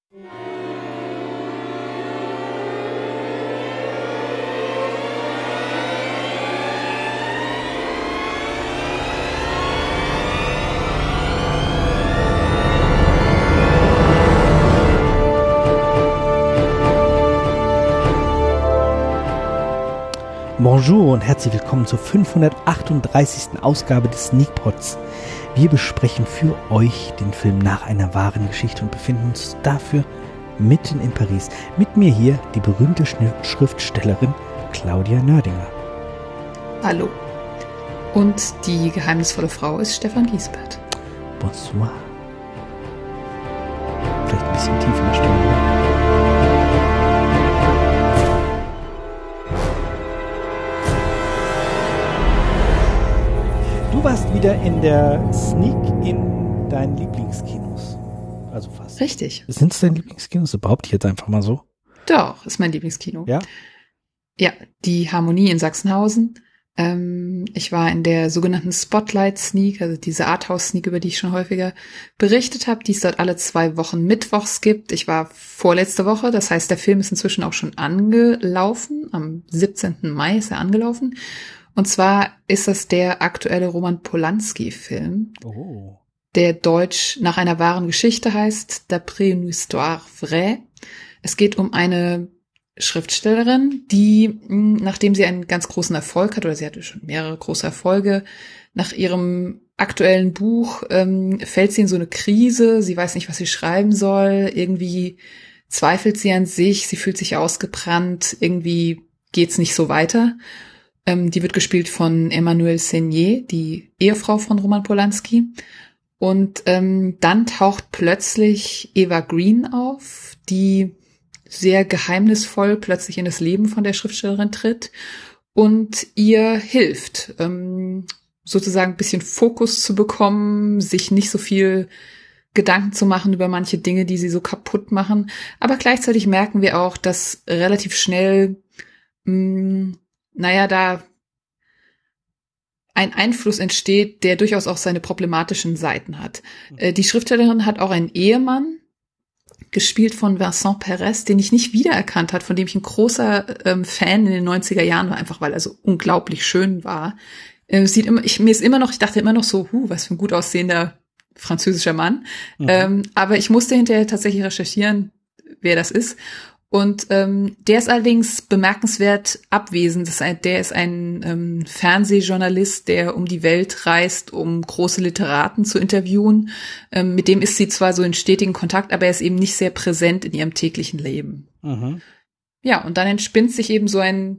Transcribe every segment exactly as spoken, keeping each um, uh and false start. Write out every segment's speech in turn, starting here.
Bonjour und herzlich willkommen zur fünfhundertachtunddreißigsten Ausgabe des Sneakpods. Wir besprechen für euch den Film nach einer wahren Geschichte und befinden uns dafür mitten in Paris. Mit mir hier die berühmte Schriftstellerin Claudia Nördinger. Hallo. Und die geheimnisvolle Frau ist Stefan Giesbert. Bonsoir. Vielleicht ein bisschen tief in der Stimme, oder? Du warst wieder in der Sneak in deinen Lieblingskinos. Also fast. Richtig. Sind es deine Lieblingskinos? Das behaupte ich jetzt einfach mal so. Doch, ist mein Lieblingskino. Ja? Ja, die Harmonie in Sachsenhausen. Ähm, ich war in der sogenannten Spotlight Sneak, also diese Arthouse Sneak, über die ich schon häufiger berichtet habe, die es dort alle zwei Wochen mittwochs gibt. Ich war vorletzte Woche, das heißt, der Film ist inzwischen auch schon angelaufen. Am siebzehnten Mai ist er angelaufen. Und zwar ist das der aktuelle Roman Polanski-Film, oh. der deutsch nach einer wahren Geschichte heißt, D'après une histoire vraie. Es geht um eine Schriftstellerin, die, nachdem sie einen ganz großen Erfolg hat, oder sie hatte schon mehrere große Erfolge, nach ihrem aktuellen Buch ähm, fällt sie in so eine Krise, sie weiß nicht, was sie schreiben soll, irgendwie zweifelt sie an sich, sie fühlt sich ausgebrannt, irgendwie geht's nicht so weiter. Ähm, die wird gespielt von Emmanuelle Seigner, die Ehefrau von Roman Polanski. Und ähm, dann taucht plötzlich Eva Green auf, die sehr geheimnisvoll plötzlich in das Leben von der Schriftstellerin tritt und ihr hilft, ähm, sozusagen ein bisschen Fokus zu bekommen, sich nicht so viel Gedanken zu machen über manche Dinge, die sie so kaputt machen. Aber gleichzeitig merken wir auch, dass relativ schnell mh, naja, da ein Einfluss entsteht, der durchaus auch seine problematischen Seiten hat. Äh, die Schriftstellerin hat auch einen Ehemann, gespielt von Vincent Perez, den ich nicht wiedererkannt habe, von dem ich ein großer ähm, Fan in den neunziger Jahren war, einfach weil er so unglaublich schön war. Äh, sieht immer, ich, mir ist immer noch, ich dachte immer noch so, huh, was für ein gut aussehender französischer Mann. Mhm. Ähm, aber ich musste hinterher tatsächlich recherchieren, wer das ist. Und ähm, der ist allerdings bemerkenswert abwesend. Das ist ein, der ist ein ähm, Fernsehjournalist, der um die Welt reist, um große Literaten zu interviewen. Ähm, mit dem ist sie zwar so in stetigen Kontakt, aber er ist eben nicht sehr präsent in ihrem täglichen Leben. Mhm. Ja, und dann entspinnt sich eben so ein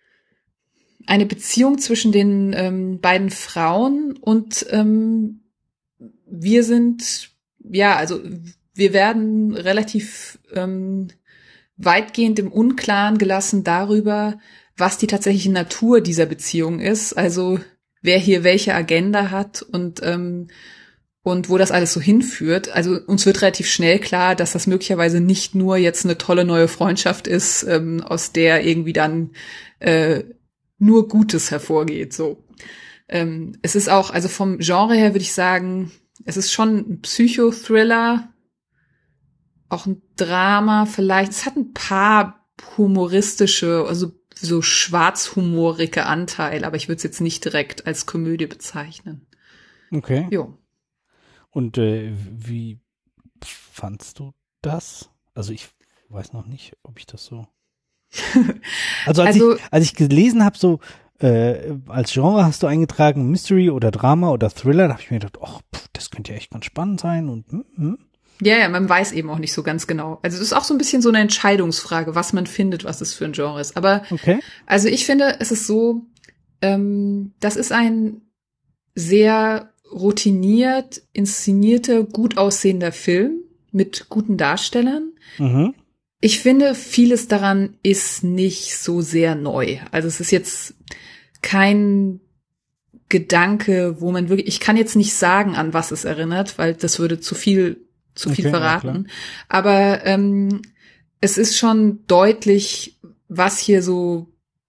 eine Beziehung zwischen den ähm, beiden Frauen und ähm, wir sind, ja, also wir werden relativ ähm, weitgehend im Unklaren gelassen darüber, was die tatsächliche Natur dieser Beziehung ist, also wer hier welche Agenda hat und ähm, und wo das alles so hinführt. Also uns wird relativ schnell klar, dass das möglicherweise nicht nur jetzt eine tolle neue Freundschaft ist, ähm, aus der irgendwie dann äh, nur Gutes hervorgeht. So, ähm, es ist auch, also vom Genre her würde ich sagen, es ist schon ein Psychothriller. Auch ein Drama vielleicht. Es hat ein paar humoristische, also so schwarzhumorige Anteile, aber ich würde es jetzt nicht direkt als Komödie bezeichnen. Okay. Jo. Und äh, wie fandst du das? Also ich weiß noch nicht, ob ich das so... also, als, also ich, als ich gelesen habe, so äh, als Genre hast du eingetragen Mystery oder Drama oder Thriller, da habe ich mir gedacht, ach, pff, das könnte ja echt ganz spannend sein und hm, hm. Ja, ja, man weiß eben auch nicht so ganz genau. Also es ist auch so ein bisschen so eine Entscheidungsfrage, was man findet, was es für ein Genre ist. Aber okay. Also ich finde, es ist so, ähm, das ist ein sehr routiniert inszenierter, gut aussehender Film mit guten Darstellern. Mhm. Ich finde, vieles daran ist nicht so sehr neu. Also es ist jetzt kein Gedanke, wo man wirklich, ich kann jetzt nicht sagen, an was es erinnert, weil das würde zu viel zu viel okay, verraten. Ja, aber ähm, es ist schon deutlich, was hier so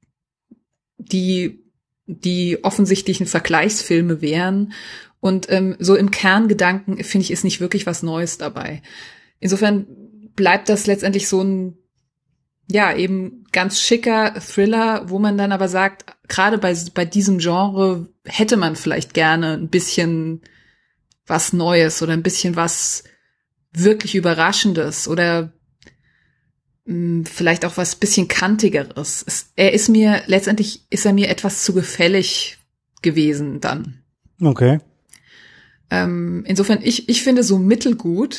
die die offensichtlichen Vergleichsfilme wären. Und ähm, so im Kerngedanken, finde ich, ist nicht wirklich was Neues dabei. Insofern bleibt das letztendlich so ein, ja, eben ganz schicker Thriller, wo man dann aber sagt, gerade bei, bei diesem Genre hätte man vielleicht gerne ein bisschen was Neues oder ein bisschen was wirklich Überraschendes oder mh, vielleicht auch was bisschen Kantigeres. Es, er ist mir, letztendlich ist er mir etwas zu gefällig gewesen dann. Okay. Ähm, insofern, ich, ich finde so mittelgut.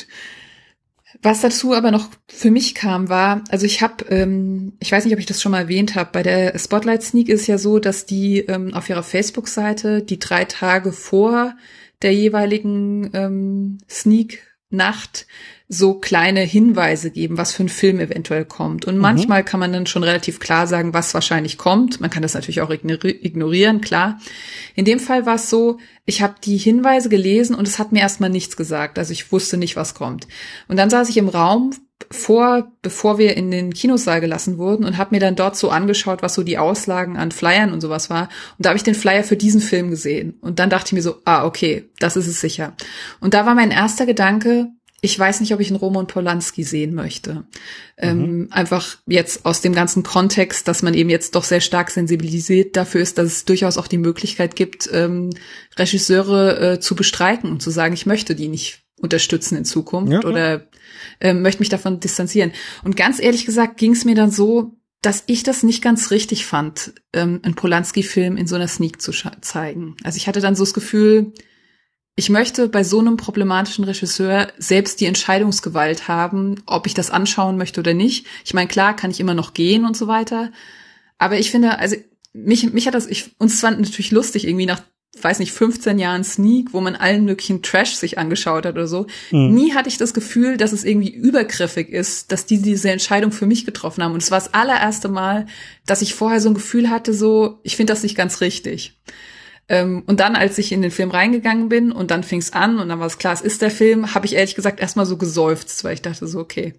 Was dazu aber noch für mich kam, war, also ich habe, ähm, ich weiß nicht, ob ich das schon mal erwähnt habe, bei der Spotlight Sneak ist ja so, dass die ähm, auf ihrer Facebook-Seite die drei Tage vor der jeweiligen ähm, Sneak-Nacht so kleine Hinweise geben, was für ein Film eventuell kommt. Und mhm. manchmal kann man dann schon relativ klar sagen, was wahrscheinlich kommt. Man kann das natürlich auch ignorieren, klar. In dem Fall war es so, ich habe die Hinweise gelesen und es hat mir erstmal nichts gesagt. Also ich wusste nicht, was kommt. Und dann saß ich im Raum vor, bevor wir in den Kinosaal gelassen wurden und habe mir dann dort so angeschaut, was so die Auslagen an Flyern und sowas war. Und da habe ich den Flyer für diesen Film gesehen. Und dann dachte ich mir so, ah, okay, das ist es sicher. Und da war mein erster Gedanke, ich weiß nicht, ob ich einen Roman Polanski sehen möchte. Mhm. Ähm, einfach jetzt aus dem ganzen Kontext, dass man eben jetzt doch sehr stark sensibilisiert dafür ist, dass es durchaus auch die Möglichkeit gibt, ähm, Regisseure äh, zu bestreiken und zu sagen, ich möchte die nicht unterstützen in Zukunft ja, oder äh, möchte mich davon distanzieren. Und ganz ehrlich gesagt ging es mir dann so, dass ich das nicht ganz richtig fand, ähm, einen Polanski-Film in so einer Sneak zu scha- zeigen. Also ich hatte dann so das Gefühl, ich möchte bei so einem problematischen Regisseur selbst die Entscheidungsgewalt haben, ob ich das anschauen möchte oder nicht. Ich meine, klar, kann ich immer noch gehen und so weiter. Aber ich finde, also mich, mich hat das, ich, uns fand natürlich lustig, irgendwie nach, weiß nicht, fünfzehn Jahren Sneak, wo man allen möglichen Trash sich angeschaut hat oder so. Mhm. Nie hatte ich das Gefühl, dass es irgendwie übergriffig ist, dass die diese Entscheidung für mich getroffen haben. Und es war das allererste Mal, dass ich vorher so ein Gefühl hatte, so, ich finde das nicht ganz richtig. Ähm, und dann, als ich in den Film reingegangen bin und dann fing es an und dann war es klar, es ist der Film, habe ich ehrlich gesagt erstmal so geseufzt, weil ich dachte so, okay.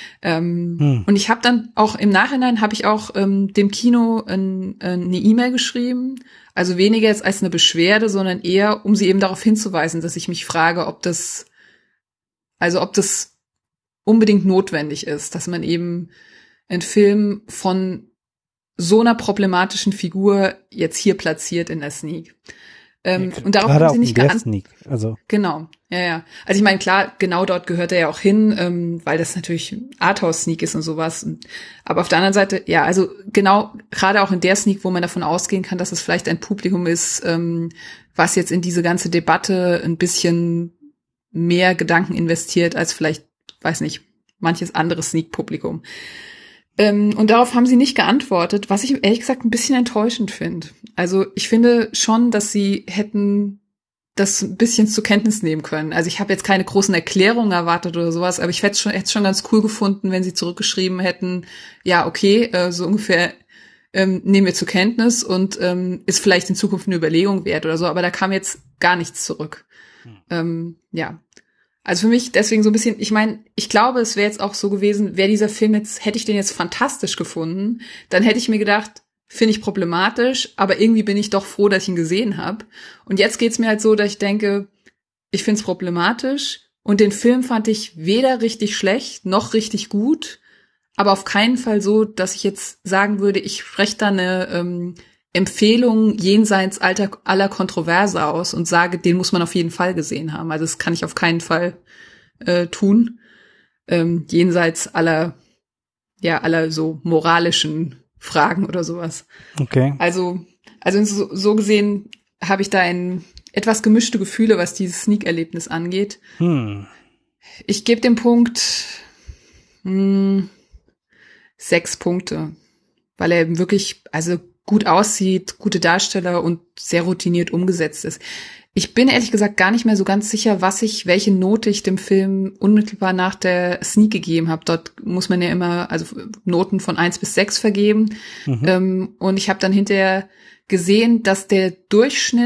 Ähm, hm. Und ich habe dann auch im Nachhinein, habe ich auch ähm, dem Kino ein, äh, eine E-Mail geschrieben, also weniger jetzt als eine Beschwerde, sondern eher, um sie eben darauf hinzuweisen, dass ich mich frage, ob das, also ob das unbedingt notwendig ist, dass man eben einen Film von so einer problematischen Figur jetzt hier platziert in der Sneak. Ähm, ja, und darauf haben sie nicht geantwortet. Also. Genau, ja, ja. Also ich meine, klar, genau dort gehört er ja auch hin, ähm, weil das natürlich Arthouse-Sneak ist und sowas. Aber auf der anderen Seite, ja, also genau, gerade auch in der Sneak, wo man davon ausgehen kann, dass es vielleicht ein Publikum ist, ähm, was jetzt in diese ganze Debatte ein bisschen mehr Gedanken investiert als vielleicht, weiß nicht, manches anderes Sneak-Publikum. Ähm, und darauf haben sie nicht geantwortet, was ich ehrlich gesagt ein bisschen enttäuschend finde. Also ich finde schon, dass sie hätten das ein bisschen zur Kenntnis nehmen können. Also ich habe jetzt keine großen Erklärungen erwartet oder sowas, aber ich hätte es schon, schon ganz cool gefunden, wenn sie zurückgeschrieben hätten, ja, okay, äh, so ungefähr ähm, nehmen wir zur Kenntnis und ähm, ist vielleicht in Zukunft eine Überlegung wert oder so, aber da kam jetzt gar nichts zurück. Hm. Ähm, ja. Also für mich deswegen so ein bisschen, ich meine, ich glaube, es wäre jetzt auch so gewesen, wäre dieser Film jetzt, hätte ich den jetzt fantastisch gefunden, dann hätte ich mir gedacht, finde ich problematisch, aber irgendwie bin ich doch froh, dass ich ihn gesehen habe. Und jetzt geht's mir halt so, dass ich denke, ich finde es problematisch und den Film fand ich weder richtig schlecht noch richtig gut, aber auf keinen Fall so, dass ich jetzt sagen würde, ich spreche da eine ähm, Empfehlung jenseits alter, aller Kontroverse aus und sage, den muss man auf jeden Fall gesehen haben. Also das kann ich auf keinen Fall äh, tun. Ähm, jenseits aller, ja, aller so moralischen Fragen oder sowas. Okay. Also, also so, so gesehen habe ich da ein etwas gemischte Gefühle, was dieses Sneak-Erlebnis angeht. Hm. Ich gebe dem Punkt mh, sechs Punkte, weil er wirklich, also gut aussieht, gute Darsteller und sehr routiniert umgesetzt ist. Ich bin ehrlich gesagt gar nicht mehr so ganz sicher, was ich, welche Note ich dem Film unmittelbar nach der Sneak gegeben habe. Dort muss man ja immer also Noten von eins bis sechs vergeben. Mhm. Ähm, und ich habe dann hinterher gesehen, dass der Durchschnitt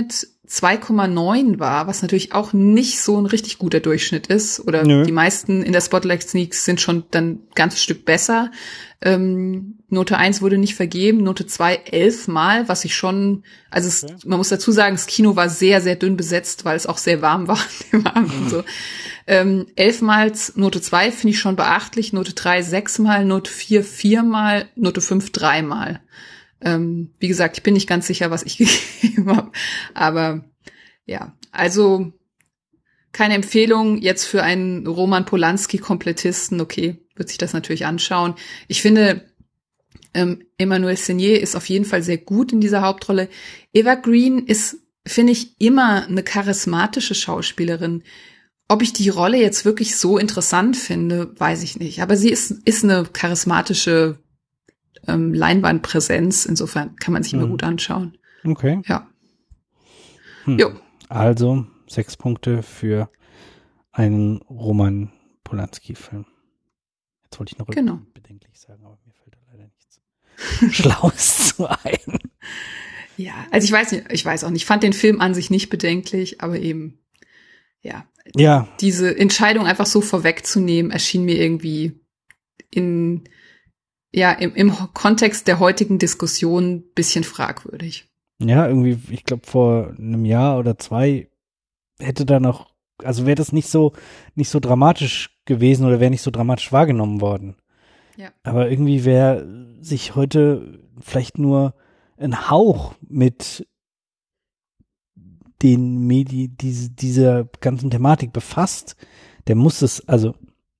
zwei Komma neun war, was natürlich auch nicht so ein richtig guter Durchschnitt ist. Oder Nö. Die meisten in der Spotlight Sneaks sind schon dann ein ganzes Stück besser. Ähm, Note eins wurde nicht vergeben, Note zwei elfmal, was ich schon, also es, Okay. man muss dazu sagen, das Kino war sehr, sehr dünn besetzt, weil es auch sehr warm war im Abend und so. Ähm, elfmal Note zwei finde ich schon beachtlich, Note drei sechsmal, Note vier viermal, Note fünf dreimal. Ähm, wie gesagt, ich bin nicht ganz sicher, was ich gegeben habe, aber ja, also keine Empfehlung jetzt für einen Roman Polanski-Komplettisten. Okay, wird sich das natürlich anschauen. Ich finde, ähm, Emmanuelle Seigner ist auf jeden Fall sehr gut in dieser Hauptrolle. Eva Green ist, finde ich, immer eine charismatische Schauspielerin. Ob ich die Rolle jetzt wirklich so interessant finde, weiß ich nicht. Aber sie ist, ist eine charismatische ähm, Leinwandpräsenz. Insofern kann man sich immer Mhm. gut anschauen. Okay. Ja. Hm. Jo. Also sechs Punkte für einen Roman Polanski-Film. Jetzt wollte ich noch Genau. bedenklich sagen, aber mir fällt da leider nichts Schlaues zu ein. Ja, also ich weiß nicht, ich weiß auch nicht. Ich fand den Film an sich nicht bedenklich, aber eben, ja. Ja. Diese Entscheidung einfach so vorwegzunehmen, erschien mir irgendwie in, ja, im, im Kontext der heutigen Diskussion ein bisschen fragwürdig. Ja, irgendwie, ich glaube, vor einem Jahr oder zwei hätte da noch, also wäre das nicht so, nicht so dramatisch gewesen oder wäre nicht so dramatisch wahrgenommen worden. Ja. Aber irgendwie wäre sich heute vielleicht nur ein Hauch mit den Medien, diese, dieser ganzen Thematik befasst, der muss es, also,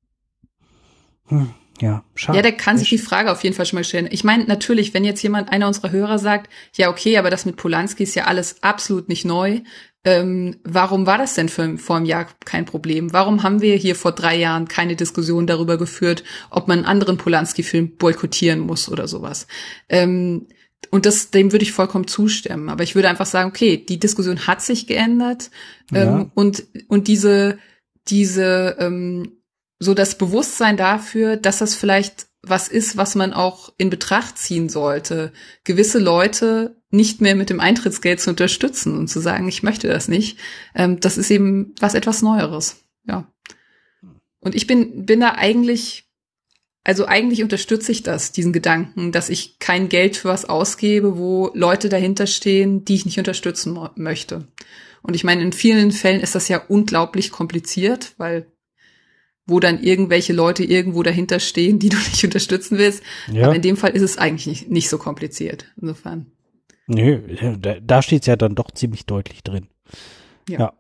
hm, ja, schade. Ja, der kann sich die Frage auf jeden Fall schon mal stellen. Ich meine, natürlich, wenn jetzt jemand, einer unserer Hörer sagt, ja, okay, aber das mit Polanski ist ja alles absolut nicht neu. Ähm, warum war das denn für, vor einem Jahr kein Problem? Warum haben wir hier vor drei Jahren keine Diskussion darüber geführt, ob man einen anderen Polanski-Film boykottieren muss oder sowas? Ähm, und das, dem würde ich vollkommen zustimmen. Aber ich würde einfach sagen, okay, die Diskussion hat sich geändert. Ja. Ähm, und, und diese, diese, ähm, so das Bewusstsein dafür, dass das vielleicht was ist, was man auch in Betracht ziehen sollte, gewisse Leute nicht mehr mit dem Eintrittsgeld zu unterstützen und zu sagen, ich möchte das nicht, ähm, das ist eben was etwas Neueres, ja. Und ich bin bin da eigentlich, also eigentlich unterstütze ich das, diesen Gedanken, dass ich kein Geld für was ausgebe, wo Leute dahinter stehen, die ich nicht unterstützen mo- möchte. Und ich meine, in vielen Fällen ist das ja unglaublich kompliziert, weil wo dann irgendwelche Leute irgendwo dahinter stehen, die du nicht unterstützen willst. Ja. Aber in dem Fall ist es eigentlich nicht, nicht so kompliziert. Insofern. Nö, da, da steht es ja dann doch ziemlich deutlich drin. Ja. Ja.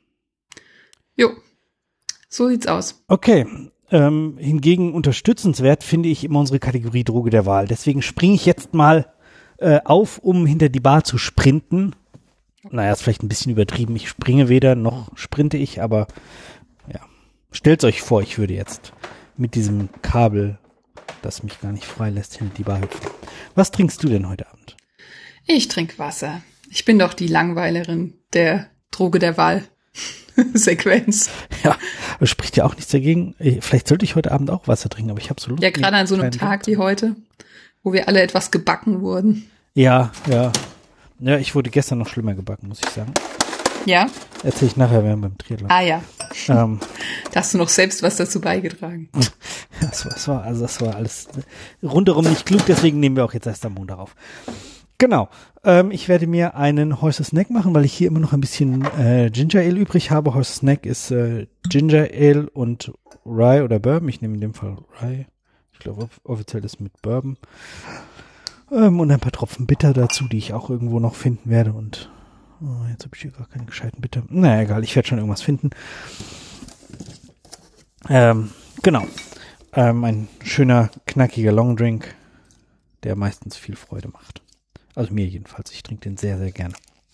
Jo, so sieht's aus. Okay. Ähm, hingegen unterstützenswert finde ich immer unsere Kategorie Droge der Wahl. Deswegen springe ich jetzt mal äh, auf, um hinter die Bar zu sprinten. Naja, ist vielleicht ein bisschen übertrieben. Ich springe weder, noch sprinte ich, aber ja. Stellt euch vor, ich würde jetzt mit diesem Kabel, das mich gar nicht freilässt, hinter die Bar hüpfen. Was trinkst du denn heute Abend? Ich trinke Wasser. Ich bin doch die Langweilerin der Droge der Wahl Sequenz. Ja, das spricht ja auch nichts dagegen. Vielleicht sollte ich heute Abend auch Wasser trinken, aber ich habe so Lust. Ja, gerade an so einem Tag wie heute, wo wir alle etwas gebacken wurden. Ja, ja. Ja, ich wurde gestern noch schlimmer gebacken, muss ich sagen. Ja? Erzähl ich nachher, während beim Triathlon. Ah ja. Ähm, Da hast du noch selbst was dazu beigetragen. das, war, das war, also das war alles rundherum nicht klug, deswegen nehmen wir auch jetzt erst am Montag auf. Genau. Ähm, ich werde mir einen Horse Snack machen, weil ich hier immer noch ein bisschen äh, Ginger Ale übrig habe. Horse Snack ist äh, Ginger Ale und Rye oder Bourbon. Ich nehme in dem Fall Rye. Ich glaube, offiziell ist mit Bourbon. Ähm, und ein paar Tropfen Bitter dazu, die ich auch irgendwo noch finden werde. Und oh, jetzt habe ich hier gar keinen gescheiten Bitter. Naja, egal, ich werde schon irgendwas finden. Ähm, genau. Ähm, ein schöner, knackiger Longdrink, der meistens viel Freude macht. Also mir jedenfalls. Ich trinke den sehr, sehr gerne.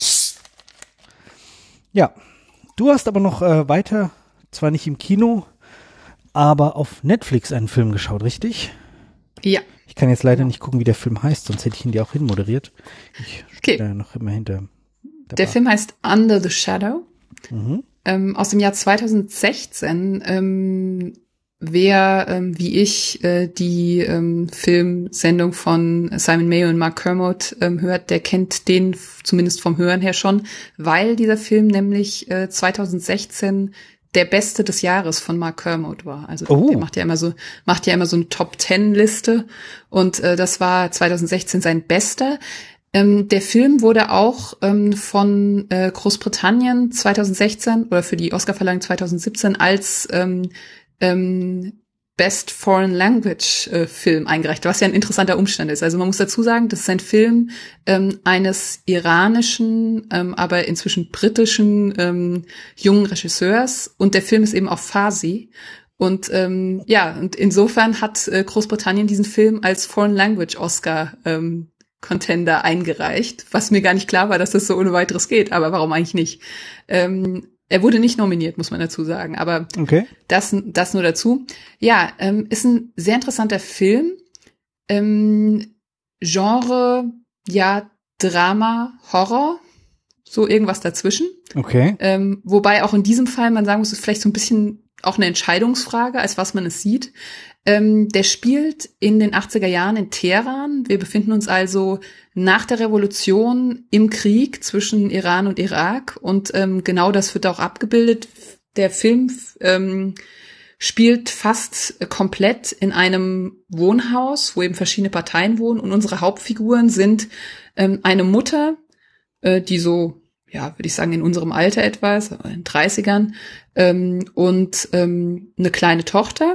Ja, du hast aber noch äh, weiter, zwar nicht im Kino, aber auf Netflix einen Film geschaut, richtig? Ja. Ich kann jetzt leider nicht gucken, wie der Film heißt, sonst hätte ich ihn dir auch hinmoderiert. Ich stehe Okay. da noch immer hinter. Der Film heißt Under the Shadow, Mhm. ähm, aus dem Jahr zweitausendsechzehn. Ähm, wer, ähm, wie ich, äh, die ähm, Filmsendung von Simon Mayo und Mark Kermode ähm, hört, der kennt den zumindest vom Hören her schon, weil dieser Film nämlich äh, zwanzig sechzehn der beste des Jahres von Mark Kermode war. Also oh. der macht ja immer so macht ja immer so eine Top Ten Liste und äh, das war zwanzig sechzehn sein bester. Ähm, der Film wurde auch ähm, von äh, Großbritannien zwanzig sechzehn oder für die Oscarverleihung zwanzig siebzehn als ähm, ähm, Best Foreign Language äh, Film eingereicht, was ja ein interessanter Umstand ist. Also man muss dazu sagen, das ist ein Film ähm, eines iranischen, ähm, aber inzwischen britischen ähm, jungen Regisseurs und der Film ist eben auf Farsi. Und ähm, ja, und insofern hat äh, Großbritannien diesen Film als Foreign Language Oscar ähm, Contender eingereicht, was mir gar nicht klar war, dass das so ohne weiteres geht, aber warum eigentlich nicht? Ähm, Er wurde nicht nominiert, muss man dazu sagen, aber okay. das, das nur dazu. Ja, ähm, ist ein sehr interessanter Film. Ähm, Genre, ja, Drama, Horror, so irgendwas dazwischen. Okay. Ähm, wobei auch in diesem Fall man sagen muss, es ist vielleicht so ein bisschen auch eine Entscheidungsfrage, als was man es sieht. Ähm, der spielt in den achtziger Jahren in Teheran. Wir befinden uns also nach der Revolution im Krieg zwischen Iran und Irak. Und ähm, genau das wird auch abgebildet. Der Film ähm, spielt fast komplett in einem Wohnhaus, wo eben verschiedene Parteien wohnen. Und unsere Hauptfiguren sind ähm, eine Mutter, äh, die so, ja, würde ich sagen, in unserem Alter etwas, in den dreißigern, ähm, und ähm, eine kleine Tochter.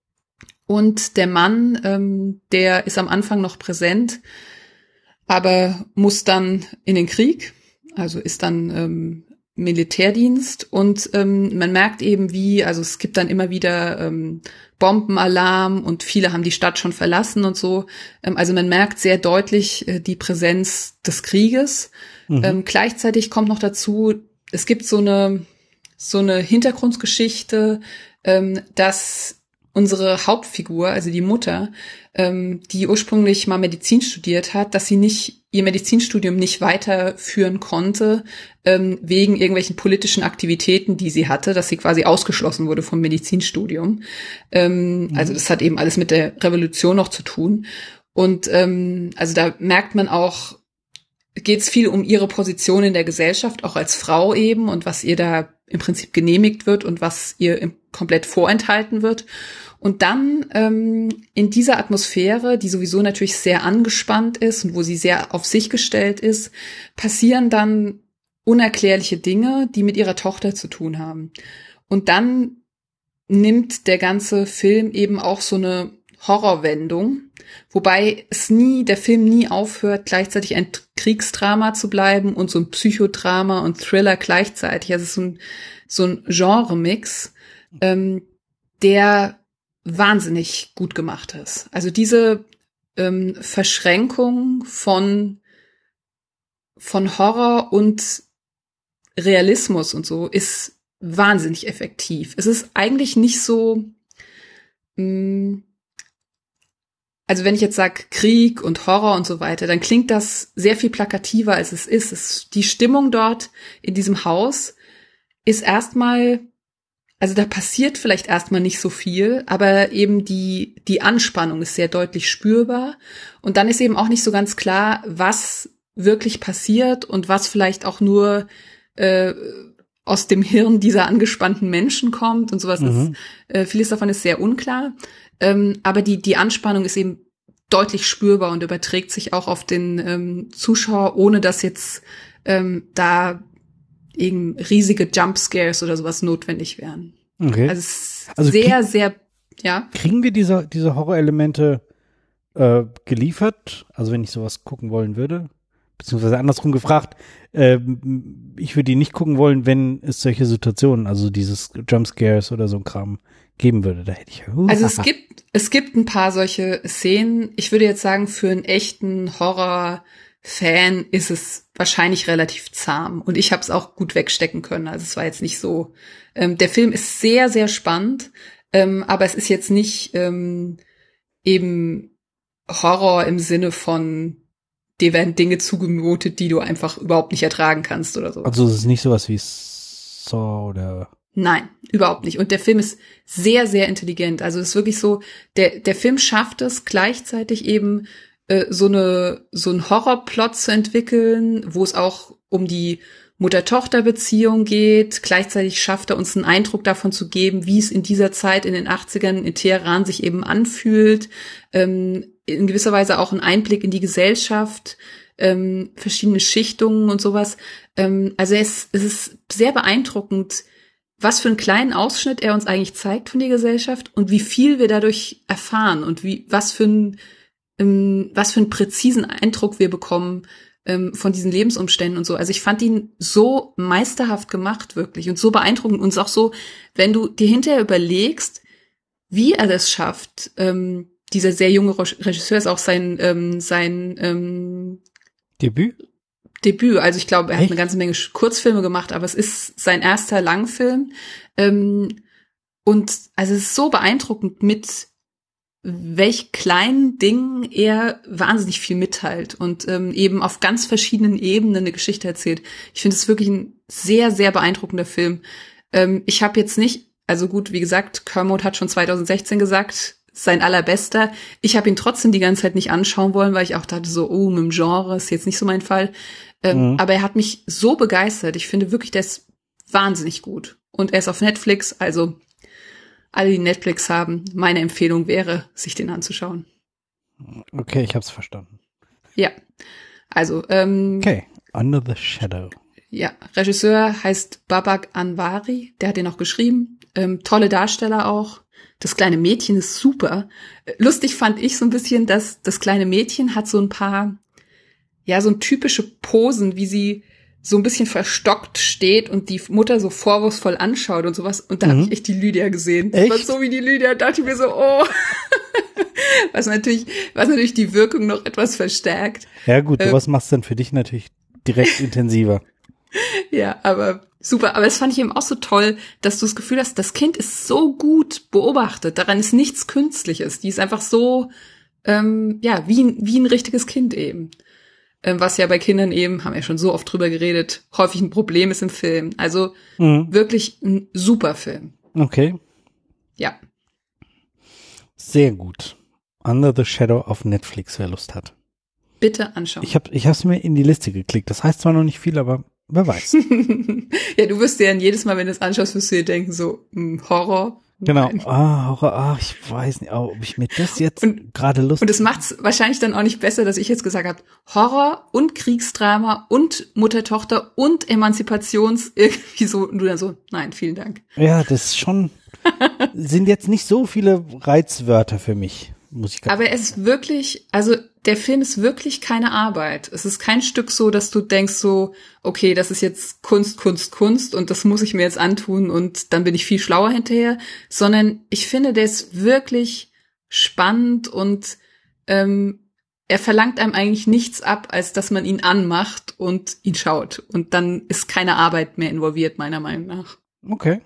Und der Mann, ähm, der ist am Anfang noch präsent, aber muss dann in den Krieg, also ist dann ähm, Militärdienst. Und ähm, man merkt eben wie, also es gibt dann immer wieder ähm, Bombenalarm und viele haben die Stadt schon verlassen und so. Ähm, also man merkt sehr deutlich äh, die Präsenz des Krieges. Mhm. Ähm, gleichzeitig kommt noch dazu, es gibt so eine, so eine Hintergrundgeschichte, ähm, dass unsere Hauptfigur, also die Mutter, ähm, die ursprünglich mal Medizin studiert hat, dass sie nicht ihr Medizinstudium nicht weiterführen konnte, ähm, wegen irgendwelchen politischen Aktivitäten, die sie hatte, dass sie quasi ausgeschlossen wurde vom Medizinstudium. Ähm, mhm. Also das hat eben alles mit der Revolution noch zu tun. Und ähm, also da merkt man auch, geht es viel um ihre Position in der Gesellschaft, auch als Frau eben, und was ihr da im Prinzip genehmigt wird und was ihr im, komplett vorenthalten wird. Und dann ähm, in dieser Atmosphäre, die sowieso natürlich sehr angespannt ist und wo sie sehr auf sich gestellt ist, passieren dann unerklärliche Dinge, die mit ihrer Tochter zu tun haben. Und dann nimmt der ganze Film eben auch so eine Horrorwendung, wobei es nie, der Film nie aufhört, gleichzeitig ein Kriegsdrama zu bleiben und so ein Psychodrama und Thriller gleichzeitig. Also es ist so ein, so ein Genre-Mix, ähm, der wahnsinnig gut gemacht ist. Also diese ähm, Verschränkung von von Horror und Realismus und so ist wahnsinnig effektiv. Es ist eigentlich nicht so, mh, also wenn ich jetzt sage Krieg und Horror und so weiter, dann klingt das sehr viel plakativer, als es ist. Es, die Stimmung dort in diesem Haus ist erstmal, also da passiert vielleicht erstmal nicht so viel, aber eben die die Anspannung ist sehr deutlich spürbar. Und dann ist eben auch nicht so ganz klar, was wirklich passiert und was vielleicht auch nur äh, aus dem Hirn dieser angespannten Menschen kommt und sowas. Mhm. Ist, äh, vieles davon ist sehr unklar. Ähm, aber die die Anspannung ist eben deutlich spürbar und überträgt sich auch auf den ähm, Zuschauer, ohne dass jetzt ähm, da eben riesige Jumpscares oder sowas notwendig wären. Okay. Also, es also sehr, krieg, sehr, ja. Kriegen wir diese, diese Horrorelemente äh, geliefert? Also wenn ich sowas gucken wollen würde? Beziehungsweise andersrum gefragt, äh, ich würde die nicht gucken wollen, wenn es solche Situationen, also dieses Jumpscares oder so ein Kram geben würde. Da hätte ich uh, Also es gibt, es gibt ein paar solche Szenen. Ich würde jetzt sagen, für einen echten Horror-Fan ist es wahrscheinlich relativ zahm. Und ich habe es auch gut wegstecken können. Also es war jetzt nicht so. Ähm, der Film ist sehr, sehr spannend, ähm, aber es ist jetzt nicht ähm, eben Horror im Sinne von, dir werden Dinge zugemutet, die du einfach überhaupt nicht ertragen kannst oder so. Also es ist nicht sowas wie Saw oder Nein, überhaupt nicht. Und der Film ist sehr, sehr intelligent. Also es ist wirklich so, der der Film schafft es gleichzeitig eben äh, so eine so einen Horrorplot zu entwickeln, wo es auch um die Mutter-Tochter-Beziehung geht. Gleichzeitig schafft er uns einen Eindruck davon zu geben, wie es in dieser Zeit in den achtzigern in Teheran sich eben anfühlt. Ähm, in gewisser Weise auch einen Einblick in die Gesellschaft, ähm, verschiedene Schichtungen und sowas. Ähm, also es, es ist sehr beeindruckend, was für einen kleinen Ausschnitt er uns eigentlich zeigt von der Gesellschaft und wie viel wir dadurch erfahren und wie was für ein ähm, was für einen präzisen Eindruck wir bekommen ähm, von diesen Lebensumständen und so. Also ich fand ihn so meisterhaft gemacht wirklich und so beeindruckend und auch so, wenn du dir hinterher überlegst, wie er das schafft. Ähm, dieser sehr junge Regisseur ist auch sein ähm, sein ähm, Debüt? Debüt. Also ich glaube, er Echt? hat eine ganze Menge Kurzfilme gemacht, aber es ist sein erster Langfilm. Ähm, und also es ist so beeindruckend, mit welch kleinen Dingen er wahnsinnig viel mitteilt und ähm, eben auf ganz verschiedenen Ebenen eine Geschichte erzählt. Ich finde es wirklich ein sehr, sehr beeindruckender Film. Ähm, ich habe jetzt nicht, also gut, wie gesagt, Kermode hat schon zweitausendsechzehn gesagt, sein allerbester. Ich habe ihn trotzdem die ganze Zeit nicht anschauen wollen, weil ich auch dachte so, oh, mit dem Genre ist jetzt nicht so mein Fall. Ähm, mhm. Aber er hat mich so begeistert. Ich finde wirklich, der ist wahnsinnig gut. Und er ist auf Netflix, also alle, die Netflix haben, meine Empfehlung wäre, sich den anzuschauen. Okay, ich hab's verstanden. Ja, also ähm, okay, Under the Shadow. Ja, Regisseur heißt Babak Anwari, der hat den auch geschrieben. Ähm, tolle Darsteller auch. Das kleine Mädchen ist super. Lustig fand ich so ein bisschen, dass das kleine Mädchen hat so ein paar, ja, so ein typische Posen, wie sie so ein bisschen verstockt steht und die Mutter so vorwurfsvoll anschaut und sowas. Und da mhm. habe ich echt die Lydia gesehen. Echt? Das war so wie die Lydia, dachte ich mir so, oh. was natürlich, was natürlich die Wirkung noch etwas verstärkt. Ja gut, sowas ähm, machst du dann für dich natürlich direkt intensiver. Ja, aber super. Aber das fand ich eben auch so toll, dass du das Gefühl hast, das Kind ist so gut beobachtet. Daran ist nichts Künstliches. Die ist einfach so, ähm, ja, wie ein, wie ein richtiges Kind eben. Ähm, was ja bei Kindern eben, haben wir ja schon so oft drüber geredet, häufig ein Problem ist im Film. Also mhm. wirklich ein super Film. Okay. Ja. Sehr gut. Under the Shadow auf Netflix, wer Lust hat. Bitte anschauen. Ich habe ich hab's mir in die Liste geklickt. Das heißt zwar noch nicht viel, aber wer weiß. Ja, du wirst dir dann jedes Mal, wenn du es anschaust, wirst du dir denken, so, mh, Horror. Genau. Ah, Horror, ah, ich weiß nicht, ob ich mir das jetzt gerade Lust... Und es macht's wahrscheinlich dann auch nicht besser, dass ich jetzt gesagt habe, Horror und Kriegsdrama und Mutter-Tochter und Emanzipations irgendwie so, und du dann so, nein, vielen Dank. Ja, das ist schon, sind jetzt nicht so viele Reizwörter für mich. Muss ich Aber es ist wirklich, also der Film ist wirklich keine Arbeit. Es ist kein Stück so, dass du denkst so, okay, das ist jetzt Kunst, Kunst, Kunst und das muss ich mir jetzt antun und dann bin ich viel schlauer hinterher, sondern ich finde, der ist wirklich spannend und ähm, er verlangt einem eigentlich nichts ab, als dass man ihn anmacht und ihn schaut. Und dann ist keine Arbeit mehr involviert, meiner Meinung nach. Okay.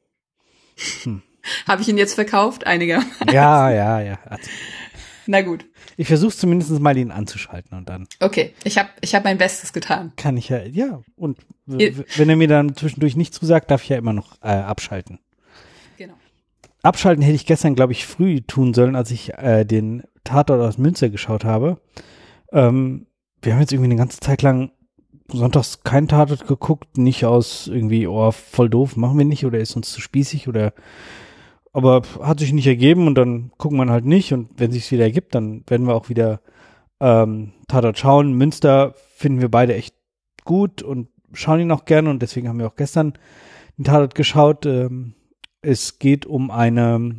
Hm. Habe ich ihn jetzt verkauft? Einigermaßen. Ja, ja, ja. Also, na gut. Ich versuche zumindest mal, ihn anzuschalten und dann. Okay, ich habe ich hab mein Bestes getan. Kann ich ja, ja. Und w- wenn er mir dann zwischendurch nicht zusagt, darf ich ja immer noch äh, abschalten. Genau. Abschalten hätte ich gestern, glaube ich, früh tun sollen, als ich äh, den Tatort aus Münster geschaut habe. Ähm, wir haben jetzt irgendwie eine ganze Zeit lang sonntags keinen Tatort geguckt, nicht aus irgendwie, oh, voll doof, machen wir nicht oder ist uns zu spießig oder aber hat sich nicht ergeben und dann gucken wir halt nicht und wenn sich's wieder ergibt, dann werden wir auch wieder ähm, Tatort schauen. Münster finden wir beide echt gut und schauen ihn auch gerne und deswegen haben wir auch gestern den Tatort geschaut. Ähm, es geht um eine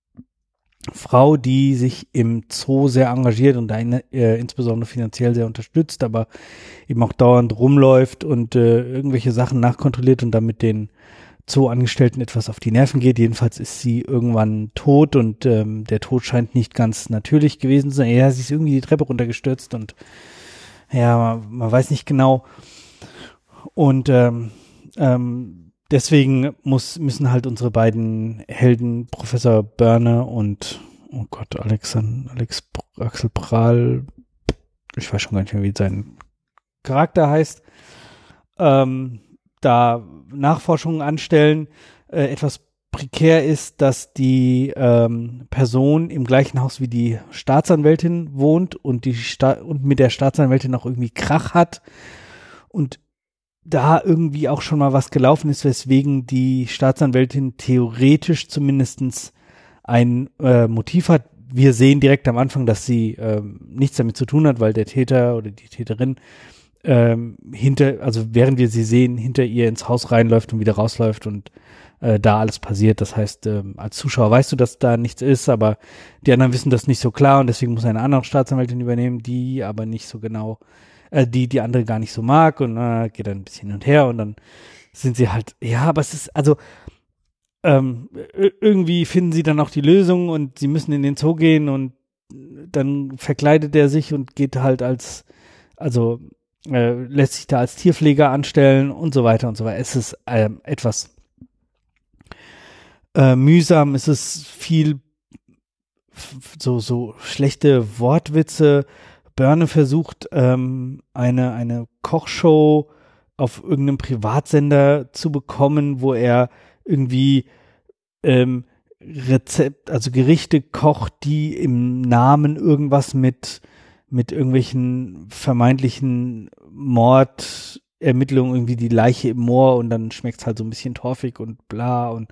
Frau, die sich im Zoo sehr engagiert und eine, äh, insbesondere finanziell sehr unterstützt, aber eben auch dauernd rumläuft und äh, irgendwelche Sachen nachkontrolliert und damit den Zooangestellten etwas auf die Nerven geht. Jedenfalls ist sie irgendwann tot und ähm, der Tod scheint nicht ganz natürlich gewesen zu sein. Ja, sie ist irgendwie die Treppe runtergestürzt und ja, man, man weiß nicht genau. Und ähm, ähm, deswegen muss müssen halt unsere beiden Helden, Professor Börne und, oh Gott, Alexander, Alex, Axel Prahl, ich weiß schon gar nicht mehr, wie sein Charakter heißt, ähm, da Nachforschungen anstellen. äh, etwas prekär ist, dass die ähm, Person im gleichen Haus wie die Staatsanwältin wohnt und die Sta- und mit der Staatsanwältin auch irgendwie Krach hat und da irgendwie auch schon mal was gelaufen ist, weswegen die Staatsanwältin theoretisch zumindestens ein äh, Motiv hat. Wir sehen direkt am Anfang, dass sie ähm, nichts damit zu tun hat, weil der Täter oder die Täterin ähm, hinter, also während wir sie sehen, hinter ihr ins Haus reinläuft und wieder rausläuft und äh, da alles passiert. Das heißt, ähm, als Zuschauer weißt du, dass da nichts ist, aber die anderen wissen das nicht so klar und deswegen muss eine andere Staatsanwältin übernehmen, die aber nicht so genau, äh, die die andere gar nicht so mag und äh, geht dann ein bisschen hin und her und dann sind sie halt, ja, aber es ist, also ähm, irgendwie finden sie dann auch die Lösung und sie müssen in den Zoo gehen und dann verkleidet er sich und geht halt als, also äh, lässt sich da als Tierpfleger anstellen und so weiter und so weiter. Es ist ähm, etwas äh, mühsam, es ist viel f- so so schlechte Wortwitze. Börne versucht ähm, eine eine Kochshow auf irgendeinem Privatsender zu bekommen, wo er irgendwie ähm, Rezept, also Gerichte kocht, die im Namen irgendwas mit mit irgendwelchen vermeintlichen Mordermittlungen, irgendwie die Leiche im Moor und dann schmeckt's halt so ein bisschen torfig und bla und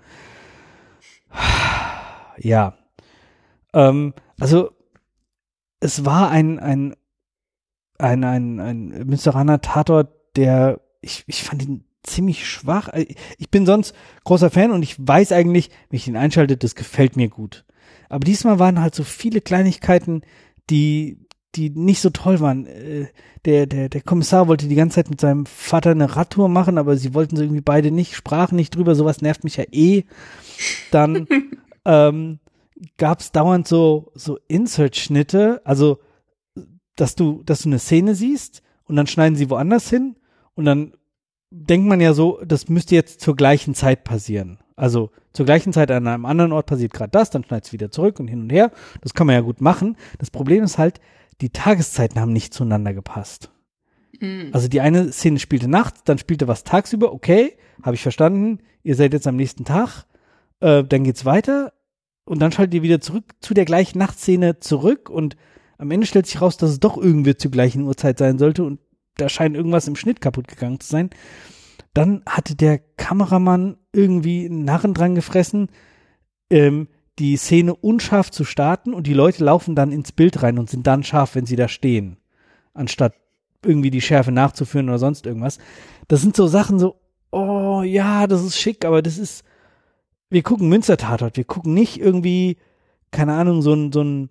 ja. Ähm, also es war ein ein ein ein ein Münsteraner Tatort, der ich ich fand ihn ziemlich schwach. Ich bin sonst großer Fan und ich weiß eigentlich, wenn ich ihn einschalte, das gefällt mir gut. Aber diesmal waren halt so viele Kleinigkeiten, die die nicht so toll waren. Der der der Kommissar wollte die ganze Zeit mit seinem Vater eine Radtour machen, aber sie wollten sie irgendwie beide nicht, sprachen nicht drüber. Sowas nervt mich ja eh. Dann ähm, gab es dauernd so so Insert-Schnitte, also dass du dass du eine Szene siehst und dann schneiden sie woanders hin und dann denkt man ja so, das müsste jetzt zur gleichen Zeit passieren. Also zur gleichen Zeit an einem anderen Ort passiert gerade das, dann schneidet es wieder zurück und hin und her. Das kann man ja gut machen. Das Problem ist halt, die Tageszeiten haben nicht zueinander gepasst. Mhm. Also die eine Szene spielte nachts, dann spielte was tagsüber, okay, habe ich verstanden, ihr seid jetzt am nächsten Tag, äh, dann geht's weiter und dann schaltet ihr wieder zurück zu der gleichen Nachtszene zurück und am Ende stellt sich raus, dass es doch irgendwie zur gleichen Uhrzeit sein sollte und da scheint irgendwas im Schnitt kaputt gegangen zu sein. Dann hatte der Kameramann irgendwie einen Narren dran gefressen, ähm, die Szene unscharf zu starten und die Leute laufen dann ins Bild rein und sind dann scharf, wenn sie da stehen, anstatt irgendwie die Schärfe nachzuführen oder sonst irgendwas. Das sind so Sachen so, oh ja, das ist schick, aber das ist, wir gucken Münster-Tatort, wir gucken nicht irgendwie, keine Ahnung, so ein, so ein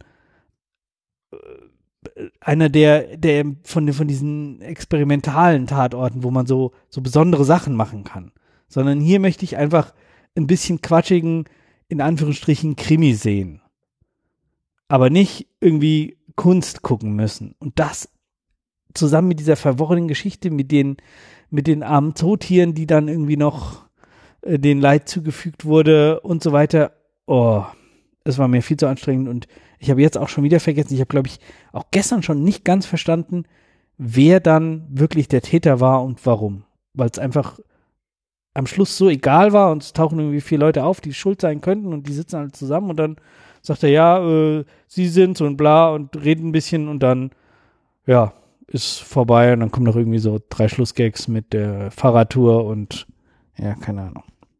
einer der, der von, von diesen experimentalen Tatorten, wo man so, so besondere Sachen machen kann. Sondern hier möchte ich einfach ein bisschen quatschigen, in Anführungsstrichen, Krimi sehen. Aber nicht irgendwie Kunst gucken müssen. Und das zusammen mit dieser verworrenen Geschichte, mit den, mit den armen Zootieren, die dann irgendwie noch äh, den Leid zugefügt wurde und so weiter. Oh, es war mir viel zu anstrengend und ich habe jetzt auch schon wieder vergessen, ich habe, glaube ich, auch gestern schon nicht ganz verstanden, wer dann wirklich der Täter war und warum. Weil es einfach am Schluss so egal war und es tauchen irgendwie vier Leute auf, die schuld sein könnten und die sitzen alle zusammen und dann sagt er, ja, äh, sie sind's und bla und reden ein bisschen und dann, ja, ist vorbei und dann kommen noch irgendwie so drei Schlussgags mit der Fahrradtour und ja, keine Ahnung.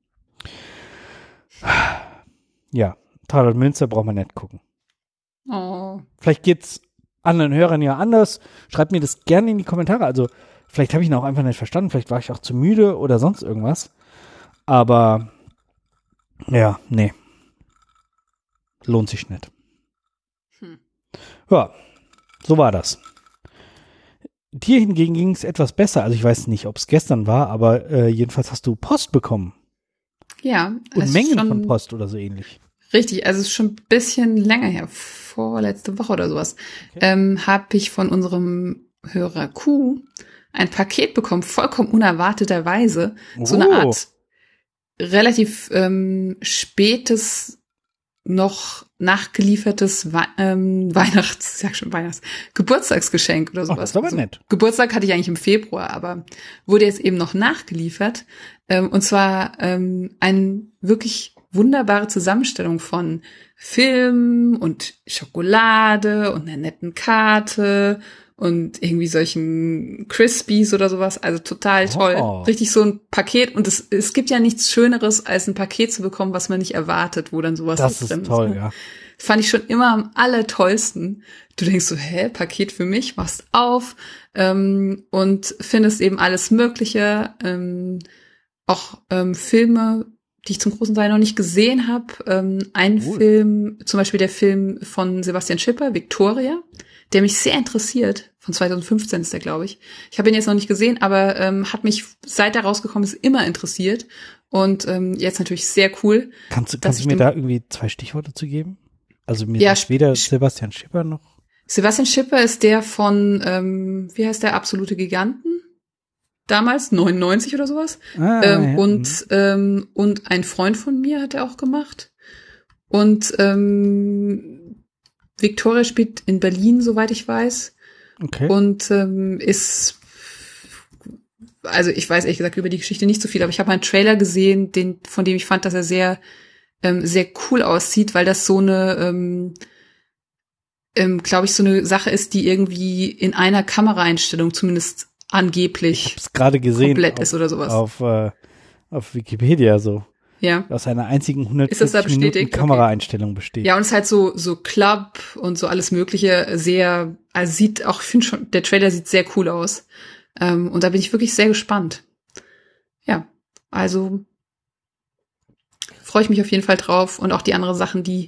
Ja, Tatort Münster braucht man nicht gucken. Oh. Vielleicht geht's anderen Hörern ja anders. Schreibt mir das gerne in die Kommentare. Also vielleicht habe ich ihn auch einfach nicht verstanden. Vielleicht war ich auch zu müde oder sonst irgendwas. Aber ja, nee. Lohnt sich nicht. Hm. Ja, so war das. Dir hingegen ging es etwas besser. Also ich weiß nicht, ob es gestern war, aber äh, jedenfalls hast du Post bekommen. Ja. Und Mengen von Post oder so ähnlich. Richtig, also es ist schon ein bisschen länger her, vorletzte Woche oder sowas, okay. ähm, habe ich von unserem Hörer Q ein Paket bekommen, vollkommen unerwarteterweise. Oh. So eine Art relativ ähm, spätes, noch nachgeliefertes We- ähm, Weihnachts, sag schon Weihnachts, Geburtstagsgeschenk oder sowas. Ach, das ist aber also, nett. Geburtstag hatte ich eigentlich im Februar, aber wurde jetzt eben noch nachgeliefert. Ähm, und zwar ähm, eine wirklich wunderbare Zusammenstellung von Film und Schokolade und einer netten Karte und irgendwie solchen Crispies oder sowas. Also total toll. Oh. Richtig so ein Paket. Und es, es gibt ja nichts Schöneres, als ein Paket zu bekommen, was man nicht erwartet, wo dann sowas Das mit drin ist toll, ist. ja. Das fand ich schon immer am allertollsten. Du denkst so, hä, Paket für mich, machst auf ähm, und findest eben alles Mögliche. Ähm, auch ähm, Filme, die ich zum großen Teil noch nicht gesehen habe. Ähm, ein Cool. Film, zum Beispiel der Film von Sebastian Schipper, Victoria, der mich sehr interessiert. Von zwanzig fünfzehn ist der, glaube ich. Ich habe ihn jetzt noch nicht gesehen, aber ähm, hat mich, seit er rausgekommen ist, immer interessiert. Und ähm, jetzt natürlich sehr cool. Kannst, du- dass kannst ich du mir dem- da irgendwie zwei Stichworte zu geben? Also mir Ja, ist weder Sch- Sebastian Schipper noch. Sebastian Schipper ist der von, ähm, wie heißt der, Absolute Giganten? Damals, neunundneunzig oder sowas. Ah, ähm, ja. und, ähm, und ein Freund von mir hat er auch gemacht. Und ähm, Victoria spielt in Berlin, soweit ich weiß. Okay. Und ähm, ist, also ich weiß ehrlich gesagt über die Geschichte nicht so viel, aber ich habe einen Trailer gesehen, den, von dem ich fand, dass er sehr, ähm, sehr cool aussieht, weil das so eine, ähm, ähm, glaube ich, so eine Sache ist, die irgendwie in einer Kameraeinstellung zumindest angeblich Ich hab's gerade gesehen komplett auf, ist oder sowas. auf, äh, auf Wikipedia so. Ja. Aus einer einzigen Ist das da hundertvierzig Minuten bestätigt? Okay. Kameraeinstellung besteht. Ja, und es ist halt so, so Club und so alles Mögliche sehr, also sieht auch, ich finde schon, der Trailer sieht sehr cool aus. Ähm, und da bin ich wirklich sehr gespannt. Ja, also freue ich mich auf jeden Fall drauf. Und auch die anderen Sachen, die,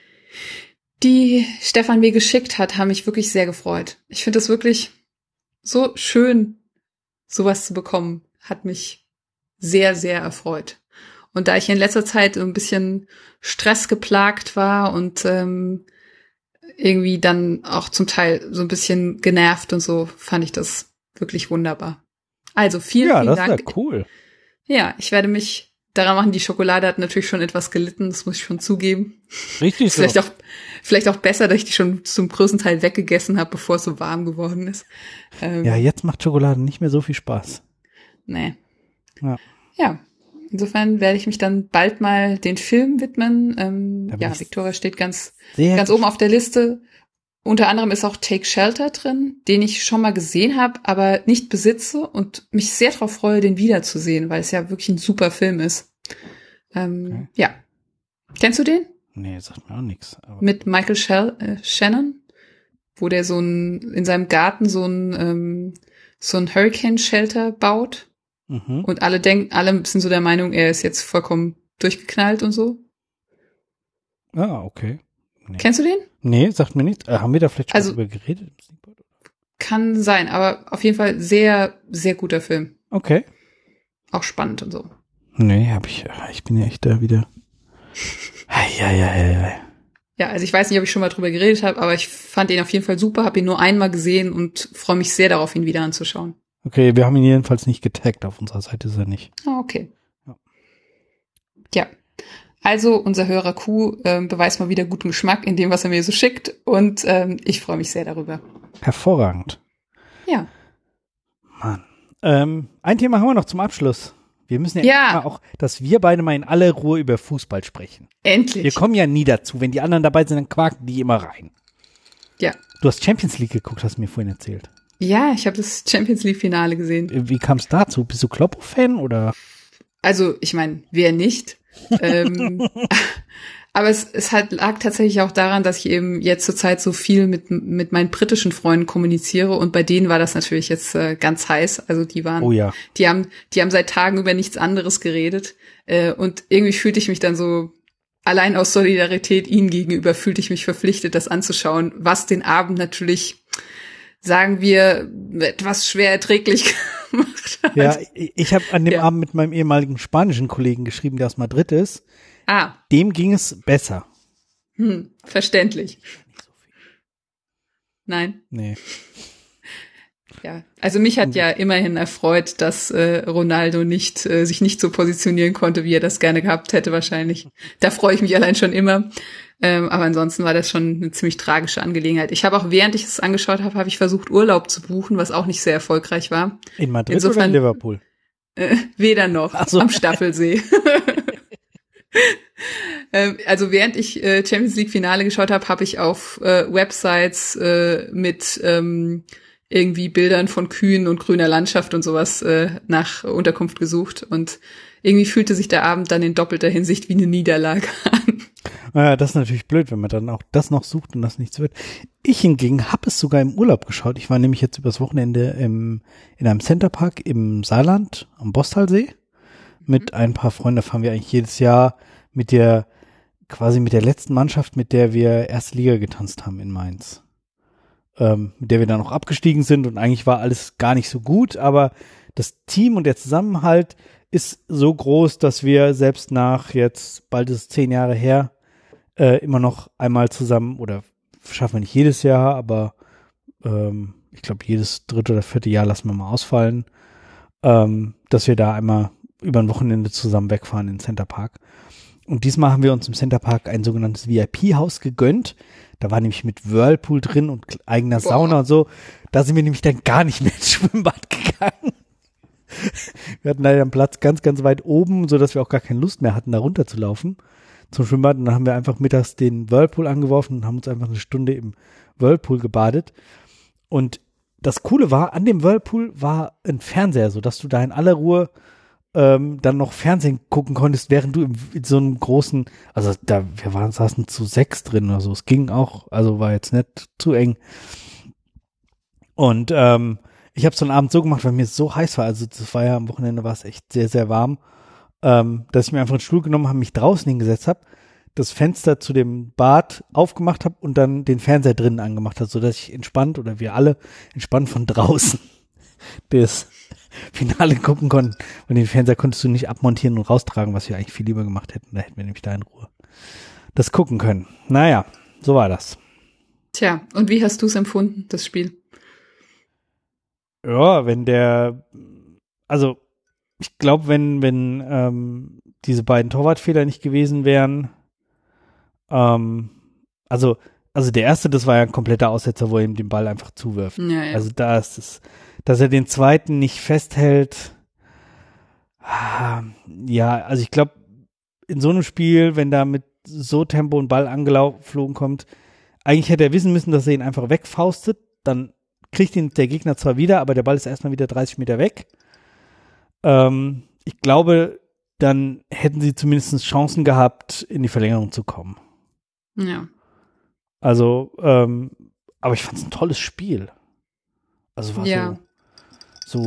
die Stefan mir geschickt hat, haben mich wirklich sehr gefreut. Ich finde es wirklich so schön, sowas zu bekommen. Hat mich sehr, sehr erfreut. Und da ich in letzter Zeit so ein bisschen stressgeplagt war und ähm, irgendwie dann auch zum Teil so ein bisschen genervt und so, fand ich das wirklich wunderbar. Also vielen, Ja, vielen das Dank. ist ja cool. Ja, ich werde mich daran machen. Die Schokolade hat natürlich schon etwas gelitten, das muss ich schon zugeben. Richtig Ist so. vielleicht auch, vielleicht auch besser, dass ich die schon zum größten Teil weggegessen habe, bevor es so warm geworden ist. Ähm, Ja, jetzt macht Schokolade nicht mehr so viel Spaß. Nee. Ja. Ja. Insofern werde ich mich dann bald mal den Film widmen. Ähm, Da bin ja, ich Victoria steht ganz, Sehr ganz oben auf der Liste. Unter anderem ist auch Take Shelter drin, den ich schon mal gesehen habe, aber nicht besitze und mich sehr darauf freue, den wiederzusehen, weil es ja wirklich ein super Film ist. Ähm, Okay. Ja. Kennst du den? Nee, sagt mir auch nichts. Mit Michael Shell, äh, Shannon, wo der so ein, in seinem Garten so ein, ähm, so ein Hurricane Shelter baut. Mhm. Und alle denken, alle sind so der Meinung, er ist jetzt vollkommen durchgeknallt und so. Ah, okay. Nee. Kennst du den? Nee, sagt mir nichts. Äh, haben wir da vielleicht schon Also- drüber geredet? im Sneakpot? Kann sein, aber auf jeden Fall sehr, sehr guter Film. Okay. Auch spannend und so. Nee, hab ich, ich bin ja echt da wieder. Ja, ja, ja, ja. Ja, also ich weiß nicht, ob ich schon mal drüber geredet habe, aber ich fand ihn auf jeden Fall super, habe ihn nur einmal gesehen und freue mich sehr darauf, ihn wieder anzuschauen. Okay, wir haben ihn jedenfalls nicht getaggt. Auf unserer Seite ist er nicht. Ah, okay. Ja. Ja. Also unser Hörer Q ähm, beweist mal wieder guten Geschmack in dem, was er mir so schickt und ähm, ich freue mich sehr darüber. Hervorragend. Ja. Mann. Ähm, ein Thema haben wir noch zum Abschluss. Wir müssen ja, Ja. Mal auch, dass wir beide mal in aller Ruhe über Fußball sprechen. Endlich. Wir kommen ja nie dazu. Wenn die anderen dabei sind, dann quaken die immer rein. Ja. Du hast Champions League geguckt, hast du mir vorhin erzählt. Ja, ich habe das Champions League Finale gesehen. Äh, Wie kam es dazu? Bist du Kloppo-Fan oder? Also, ich meine, wer nicht? ähm, aber es, es halt lag tatsächlich auch daran, dass ich eben jetzt zurzeit so viel mit, mit meinen britischen Freunden kommuniziere und bei denen war das natürlich jetzt äh, ganz heiß. Also die waren, Oh ja. die haben, die haben seit Tagen über nichts anderes geredet äh, und irgendwie fühlte ich mich dann so, allein aus Solidarität ihnen gegenüber, fühlte ich mich verpflichtet, das anzuschauen, was den Abend natürlich, sagen wir, etwas schwer erträglich gemacht hat. Ja, ich, ich habe an dem Ja. Abend mit meinem ehemaligen spanischen Kollegen geschrieben, der aus Madrid ist. Ah, Dem ging es besser. hm, verständlich. Nein. Nee. Ja, also mich hat ja immerhin erfreut, dass äh, Ronaldo nicht äh, sich nicht so positionieren konnte, wie er das gerne gehabt hätte wahrscheinlich. Da freue ich mich allein schon immer. Ähm, aber ansonsten war das schon eine ziemlich tragische Angelegenheit. Ich habe auch, während ich es angeschaut habe, habe ich versucht, Urlaub zu buchen, was auch nicht sehr erfolgreich war. In Madrid Insofern, oder in Liverpool? Äh, weder noch, so. Am Staffelsee. ähm, also während ich äh, Champions League Finale geschaut habe, habe ich auf äh, Websites äh, mit ähm, irgendwie Bildern von Kühen und grüner Landschaft und sowas äh, nach Unterkunft gesucht. Und irgendwie fühlte sich der Abend dann in doppelter Hinsicht wie eine Niederlage an. Naja, das ist natürlich blöd, wenn man dann auch das noch sucht und das nichts wird. Ich hingegen habe es sogar im Urlaub geschaut. Ich war nämlich jetzt übers Wochenende im, in einem Centerpark im Saarland am Bostalsee. Mit ein paar Freunden fahren wir eigentlich jedes Jahr mit der, quasi mit der letzten Mannschaft, mit der wir erste Liga getanzt haben in Mainz. Ähm, mit der wir dann auch abgestiegen sind und eigentlich war alles gar nicht so gut, aber das Team und der Zusammenhalt ist so groß, dass wir selbst nach jetzt, bald ist es zehn Jahre her, äh, immer noch einmal zusammen, oder schaffen wir nicht jedes Jahr, aber ähm, ich glaube jedes dritte oder vierte Jahr lassen wir mal ausfallen, ähm, dass wir da einmal über ein Wochenende zusammen wegfahren in den Centerpark. Und diesmal haben wir uns im Centerpark ein sogenanntes V I P-Haus gegönnt. Da war nämlich mit Whirlpool drin und eigener Boah. Sauna und so. Da sind wir nämlich dann gar nicht mehr ins Schwimmbad gegangen. Wir hatten leider einen Platz ganz, ganz weit oben, so dass wir auch gar keine Lust mehr hatten, da runter zu laufen zum Schwimmbad. Und dann haben wir einfach mittags den Whirlpool angeworfen und haben uns einfach eine Stunde im Whirlpool gebadet. Und das Coole war, an dem Whirlpool war ein Fernseher, so dass du da in aller Ruhe ähm, dann noch Fernsehen gucken konntest, während du im, in so einem großen, also da, wir waren, saßen zu sechs drin oder so, es ging auch, also war jetzt nicht zu eng. Und ähm, ich habe es so einen Abend so gemacht, weil mir es so heiß war, also das war ja am Wochenende, war es echt sehr, sehr warm, ähm, dass ich mir einfach einen Stuhl genommen habe, mich draußen hingesetzt habe, das Fenster zu dem Bad aufgemacht habe und dann den Fernseher drinnen angemacht habe, sodass ich entspannt, oder wir alle entspannt von draußen das Finale gucken konnten. Und den Fernseher konntest du nicht abmontieren und raustragen, was wir eigentlich viel lieber gemacht hätten. Da hätten wir nämlich da in Ruhe das gucken können. Naja, so war das. Tja, und wie hast du es empfunden, das Spiel? Ja, wenn der, also ich glaube, wenn wenn ähm, diese beiden Torwartfehler nicht gewesen wären, ähm, also also der erste, das war ja ein kompletter Aussetzer, wo er ihm den Ball einfach zuwirft. Ja, ja. Also da ist es, dass er den zweiten nicht festhält. Ja, also ich glaube, in so einem Spiel, wenn da mit so Tempo ein Ball angeflogen kommt, eigentlich hätte er wissen müssen, dass er ihn einfach wegfaustet, dann kriegt ihn der Gegner zwar wieder, aber der Ball ist erstmal wieder dreißig Meter weg. Ähm, ich glaube, dann hätten sie zumindest Chancen gehabt, in die Verlängerung zu kommen. Ja. Also, ähm, aber ich fand es ein tolles Spiel. Also war ja. so, so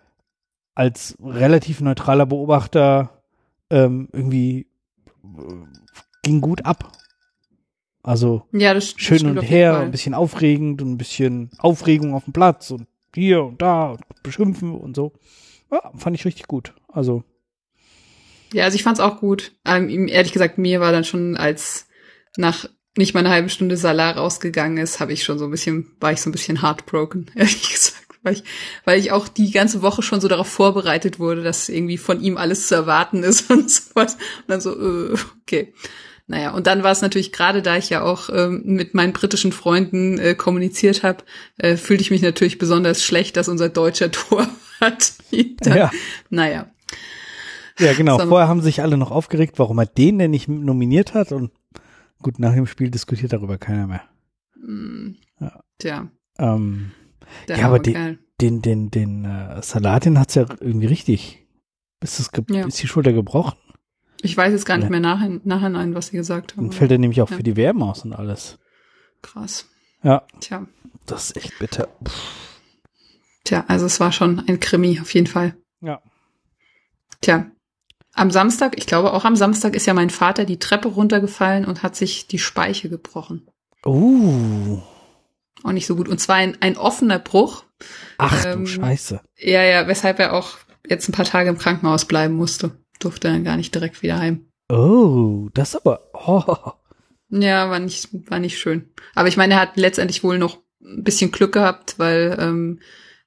als relativ neutraler Beobachter ähm, irgendwie äh, ging gut ab. Also ja, das, schön das und her, ein bisschen aufregend und ein bisschen Aufregung auf dem Platz und hier und da und beschimpfen und so. Ja, fand ich richtig gut. Also ja, also ich fand's auch gut. Ähm, ehrlich gesagt, mir war dann schon, als nach nicht mal eine halbe Stunde Salah rausgegangen ist, habe ich schon so ein bisschen, war ich so ein bisschen heartbroken, ehrlich gesagt. Weil ich, weil ich auch die ganze Woche schon so darauf vorbereitet wurde, dass irgendwie von ihm alles zu erwarten ist und sowas. Und dann so, äh, okay. Naja, und dann war es natürlich, gerade da ich ja auch ähm, mit meinen britischen Freunden äh, kommuniziert habe, äh, fühlte ich mich natürlich besonders schlecht, dass unser deutscher Torwart dann, ja. Naja. Ja, genau. So. Vorher haben sich alle noch aufgeregt, warum er den denn nicht nominiert hat. Und gut, nach dem Spiel diskutiert darüber keiner mehr. Mm, ja. Tja. Ähm, ja, aber den, den, den, den äh, Salah, den hat's ja irgendwie richtig. Ist, das ge- ja. ist die Schulter gebrochen? Ich weiß jetzt gar nicht ja. mehr nachher, nachhinein, was sie gesagt haben. Dann fällt er nämlich auch ja. für die W M aus und alles. Krass. Ja. Tja. Das ist echt bitter. Puh. Tja, also es war schon ein Krimi, auf jeden Fall. Ja. Tja. Am Samstag, ich glaube auch am Samstag, ist ja mein Vater die Treppe runtergefallen und hat sich die Speiche gebrochen. Uh. Auch nicht so gut. Und zwar ein, ein offener Bruch. Ach ähm, du Scheiße. Ja, ja, weshalb er auch jetzt ein paar Tage im Krankenhaus bleiben musste. Durfte dann gar nicht direkt wieder heim. Oh, das aber, oh. Ja, war nicht, war nicht schön. Aber ich meine, er hat letztendlich wohl noch ein bisschen Glück gehabt, weil ähm,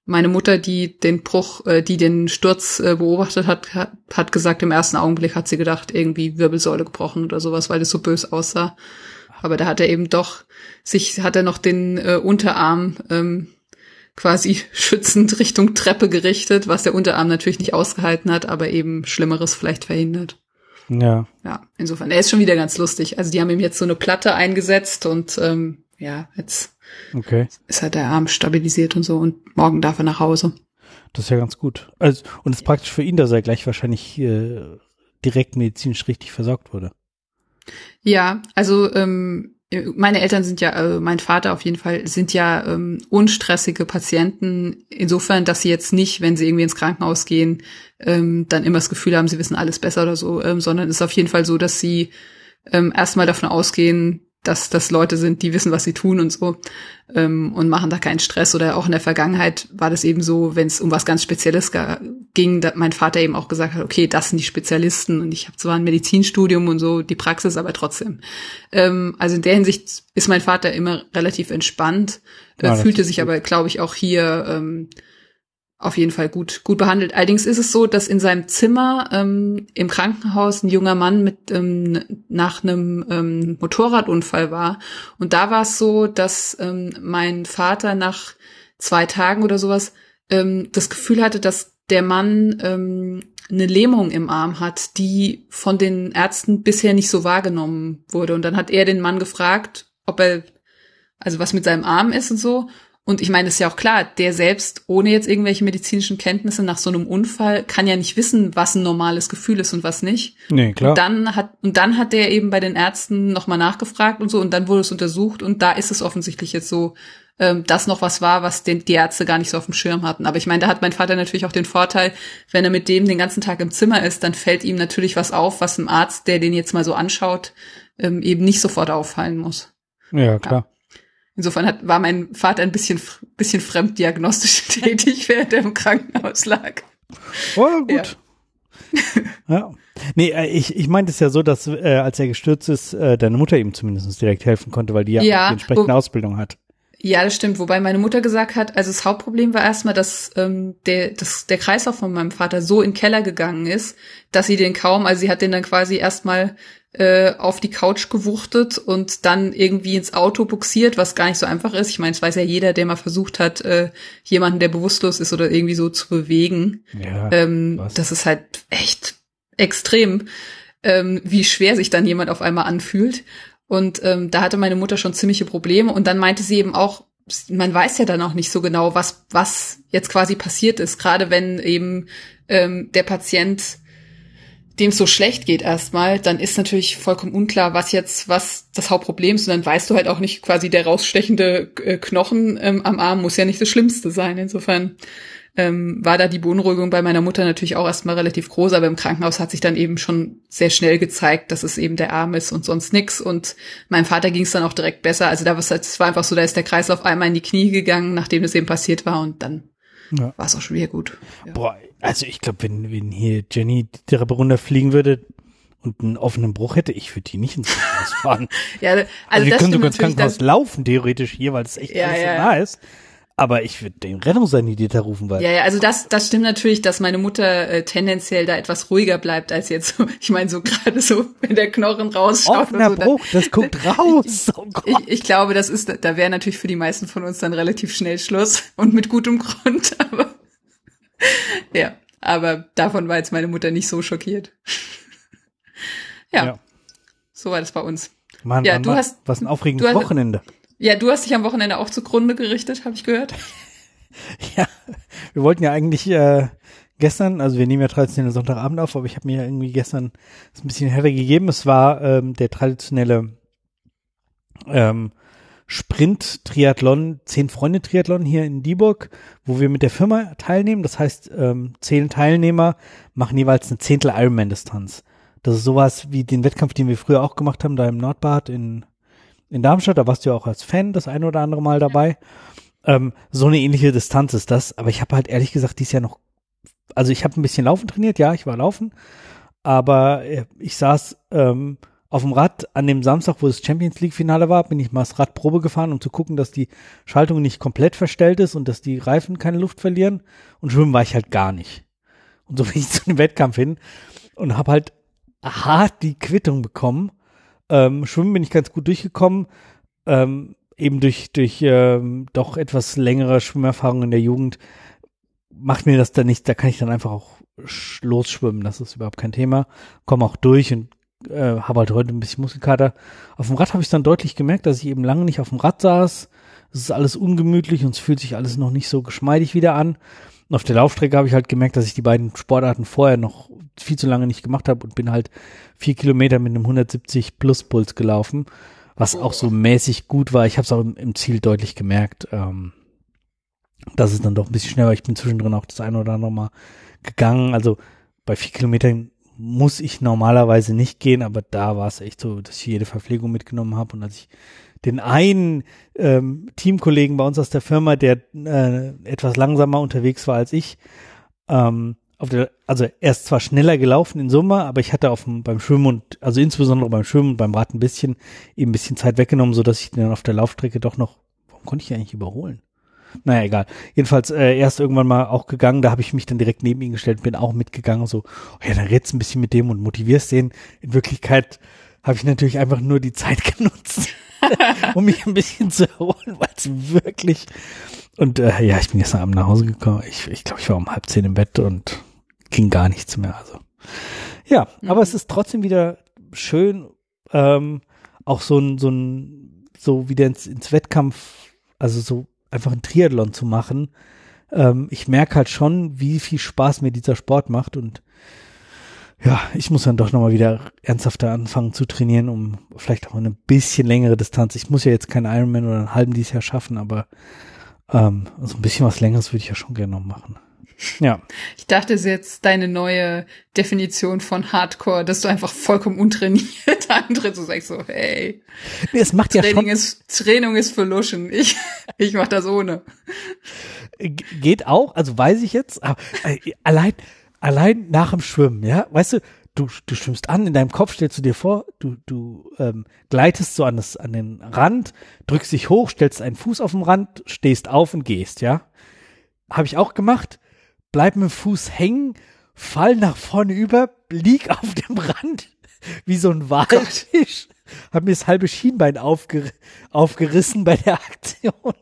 meine Mutter, die den Bruch, äh, die den Sturz äh, beobachtet hat, hat, hat gesagt, im ersten Augenblick hat sie gedacht, irgendwie Wirbelsäule gebrochen oder sowas, weil das so bös aussah. Aber da hat er eben doch sich, hat er noch den äh, Unterarm ähm, quasi schützend Richtung Treppe gerichtet, was der Unterarm natürlich nicht ausgehalten hat, aber eben Schlimmeres vielleicht verhindert. Ja. Ja, insofern, er ist schon wieder ganz lustig. Also die haben ihm jetzt so eine Platte eingesetzt und ähm, ja, jetzt okay. ist halt der Arm stabilisiert und so und morgen darf er nach Hause. Das ist ja ganz gut. Also, und es ist praktisch für ihn, dass er gleich wahrscheinlich äh, direkt medizinisch richtig versorgt wurde. Ja, also ähm, meine Eltern sind ja, äh, mein Vater auf jeden Fall, sind ja ähm, unstressige Patienten, insofern, dass sie jetzt nicht, wenn sie irgendwie ins Krankenhaus gehen, ähm, dann immer das Gefühl haben, sie wissen alles besser oder so, ähm, sondern es ist auf jeden Fall so, dass sie ähm, erstmal davon ausgehen, dass das Leute sind, die wissen, was sie tun und so ähm, und machen da keinen Stress. Oder auch in der Vergangenheit war das eben so, wenn es um was ganz Spezielles ging, da mein Vater eben auch gesagt hat, okay, das sind die Spezialisten und ich habe zwar ein Medizinstudium und so, die Praxis, aber trotzdem. Ähm, also in der Hinsicht ist mein Vater immer relativ entspannt, äh, ja, fühlte sich gut. Aber, glaube ich, auch hier ähm, auf jeden Fall gut gut behandelt. Allerdings ist es so, dass in seinem Zimmer ähm, im Krankenhaus ein junger Mann mit ähm, nach einem ähm, Motorradunfall war. Und da war es so, dass ähm, mein Vater nach zwei Tagen oder sowas ähm, das Gefühl hatte, dass der Mann ähm, eine Lähmung im Arm hat, die von den Ärzten bisher nicht so wahrgenommen wurde. Und dann hat er den Mann gefragt, ob er, also was mit seinem Arm ist und so. Und ich meine, das ist ja auch klar, der selbst ohne jetzt irgendwelche medizinischen Kenntnisse nach so einem Unfall kann ja nicht wissen, was ein normales Gefühl ist und was nicht. Nee, klar. Und dann hat, und dann hat der eben bei den Ärzten nochmal nachgefragt und so und dann wurde es untersucht und da ist es offensichtlich jetzt so, ähm, dass noch was war, was den, die Ärzte gar nicht so auf dem Schirm hatten. Aber ich meine, da hat mein Vater natürlich auch den Vorteil, wenn er mit dem den ganzen Tag im Zimmer ist, dann fällt ihm natürlich was auf, was einem Arzt, der den jetzt mal so anschaut, ähm, eben nicht sofort auffallen muss. Ja, klar. Ja. Insofern hat, war mein Vater ein bisschen, bisschen fremddiagnostisch tätig, während er im Krankenhaus lag. Oh, gut. Ja. Ja. Nee, ich, ich meinte es ja so, dass, äh, als er gestürzt ist, äh, deine Mutter ihm zumindest direkt helfen konnte, weil die ja, ja die entsprechende wo, Ausbildung hat. Ja, das stimmt. Wobei meine Mutter gesagt hat, also das Hauptproblem war erstmal, dass ähm, der, dass der Kreislauf von meinem Vater so in den Keller gegangen ist, dass sie den kaum, also sie hat den dann quasi erstmal äh, auf die Couch gewuchtet und dann irgendwie ins Auto buxiert, was gar nicht so einfach ist. Ich meine, es weiß ja jeder, der mal versucht hat, äh, jemanden, der bewusstlos ist oder irgendwie so zu bewegen. Ja, ähm, das ist halt echt extrem, ähm, wie schwer sich dann jemand auf einmal anfühlt. Und ähm, da hatte meine Mutter schon ziemliche Probleme. Und dann meinte sie eben auch, man weiß ja dann auch nicht so genau, was was jetzt quasi passiert ist. Gerade wenn eben ähm, der Patient, dem es so schlecht geht erstmal, dann ist natürlich vollkommen unklar, was jetzt was das Hauptproblem ist. Und dann weißt du halt auch nicht, quasi der rausstechende äh, Knochen ähm, am Arm muss ja nicht das Schlimmste sein. Insofern ähm, war da die Beunruhigung bei meiner Mutter natürlich auch erstmal relativ groß, aber im Krankenhaus hat sich dann eben schon sehr schnell gezeigt, dass es eben der Arm ist und sonst nix. Und meinem Vater ging es dann auch direkt besser. Also da war es war einfach so, da ist der Kreislauf einmal in die Knie gegangen, nachdem das eben passiert war und dann ja. war es auch schon wieder gut. Ja. Boah, also ich glaube, wenn, wenn hier Jenny die Treppe runterfliegen würde und einen offenen Bruch hätte, ich würde die nicht ins Krankenhaus fahren. ja, also, also wir das können sogar ins Krankenhaus laufen, theoretisch hier, weil es echt ja, alles so ja. nah ist. Aber ich würde den Rettungssanitäter rufen, weil. Ja, ja, also das, das stimmt natürlich, dass meine Mutter äh, tendenziell da etwas ruhiger bleibt als jetzt so. Ich meine, so gerade so, wenn der Knochen rausschaut. Offener so, Bruch, das guckt raus. Oh Gott. Ich, ich glaube, das ist, da wäre natürlich für die meisten von uns dann relativ schnell Schluss und mit gutem Grund, aber ja, aber davon war jetzt meine Mutter nicht so schockiert. ja, ja, so war das bei uns. Mann, ja, Mann, du Mann. hast, was ein aufregendes hast, Wochenende. Ja, du hast dich am Wochenende auch zugrunde gerichtet, habe ich gehört. Ja, wir wollten ja eigentlich äh, gestern, also wir nehmen ja traditionell Sonntagabend auf, aber ich habe mir ja irgendwie gestern ein bisschen härter gegeben. Es war ähm, der traditionelle ähm, Sprint-Triathlon, Zehn-Freunde-Triathlon hier in Dieburg, wo wir mit der Firma teilnehmen. Das heißt, ähm, zehn Teilnehmer machen jeweils eine Zehntel-Ironman-Distanz. Das ist sowas wie den Wettkampf, den wir früher auch gemacht haben, da im Nordbad in in Darmstadt. Da warst du ja auch als Fan das ein oder andere Mal dabei. Ja. Ähm, so eine ähnliche Distanz ist das. Aber ich habe halt ehrlich gesagt dieses Jahr noch, also ich habe ein bisschen Laufen trainiert, ja, ich war laufen, aber ich saß ähm, auf dem Rad an dem Samstag, wo das Champions League Finale war, bin ich mal das Rad Probe gefahren, um zu gucken, dass die Schaltung nicht komplett verstellt ist und dass die Reifen keine Luft verlieren. Und schwimmen war ich halt gar nicht. Und so bin ich zu dem Wettkampf hin und habe halt hart die Quittung bekommen. Ähm, schwimmen bin ich ganz gut durchgekommen, ähm, eben durch durch ähm, doch etwas längere Schwimmerfahrung in der Jugend macht mir das dann nicht, da kann ich dann einfach auch sch- losschwimmen, das ist überhaupt kein Thema, komme auch durch und äh, habe halt heute ein bisschen Muskelkater. Auf dem Rad habe ich dann deutlich gemerkt, dass ich eben lange nicht auf dem Rad saß, es ist alles ungemütlich und es fühlt sich alles noch nicht so geschmeidig wieder an. Und auf der Laufstrecke habe ich halt gemerkt, dass ich die beiden Sportarten vorher noch viel zu lange nicht gemacht habe und bin halt vier Kilometer mit einem hundertsiebzig plus Puls gelaufen, was auch so mäßig gut war. Ich habe es auch im, im Ziel deutlich gemerkt, ähm, dass es dann doch ein bisschen schneller war. Ich bin zwischendrin auch das eine oder andere Mal gegangen. Also bei vier Kilometern muss ich normalerweise nicht gehen, aber da war es echt so, dass ich jede Verpflegung mitgenommen habe und als ich den einen ähm, Teamkollegen bei uns aus der Firma, der äh, etwas langsamer unterwegs war als ich, ähm, auf der, also er ist zwar schneller gelaufen in Summe, aber ich hatte auf dem, beim Schwimmen und, also insbesondere beim Schwimmen und beim Rad ein bisschen, eben ein bisschen Zeit weggenommen, sodass ich den dann auf der Laufstrecke doch noch, warum konnte ich ihn eigentlich überholen? Naja, egal. Jedenfalls äh, erst irgendwann mal auch gegangen, da habe ich mich dann direkt neben ihn gestellt, bin auch mitgegangen, so, oh ja, dann redst ein bisschen mit dem und motivierst den. In Wirklichkeit habe ich natürlich einfach nur die Zeit genutzt, um mich ein bisschen zu erholen, weil es wirklich, und äh, ja, ich bin gestern Abend nach Hause gekommen, ich ich glaube, ich war um halb zehn im Bett und ging gar nichts mehr, also ja, mhm. Aber es ist trotzdem wieder schön, ähm, auch so ein, so ein, so wieder ins, ins Wettkampf, also so einfach ein Triathlon zu machen. Ähm, ich merke halt schon, wie viel Spaß mir dieser Sport macht und ja, ich muss dann doch nochmal wieder ernsthafter anfangen zu trainieren, um vielleicht auch eine bisschen längere Distanz. Ich muss ja jetzt keinen Ironman oder einen halben dieses Jahr schaffen, aber ähm, so ein bisschen was Längeres würde ich ja schon gerne noch machen. Ja. Ich dachte, es ist jetzt deine neue Definition von Hardcore, dass du einfach vollkommen untrainiert antrittst und sagst so, hey, nee, es macht Training ja schon ist, Training ist für Luschen. Ich, ich mach das ohne. Geht auch, also weiß ich jetzt, aber äh, allein, allein nach dem Schwimmen, ja, weißt du, du, du schwimmst an, in deinem Kopf stellst du dir vor, du, du ähm, gleitest so an, das, an den Rand, drückst dich hoch, stellst einen Fuß auf den Rand, stehst auf und gehst, ja. Habe ich auch gemacht. Bleib mit dem Fuß hängen, fall nach vorne über, lieg auf dem Rand wie so ein Walfisch, hab mir das halbe Schienbein aufger- aufgerissen bei der Aktion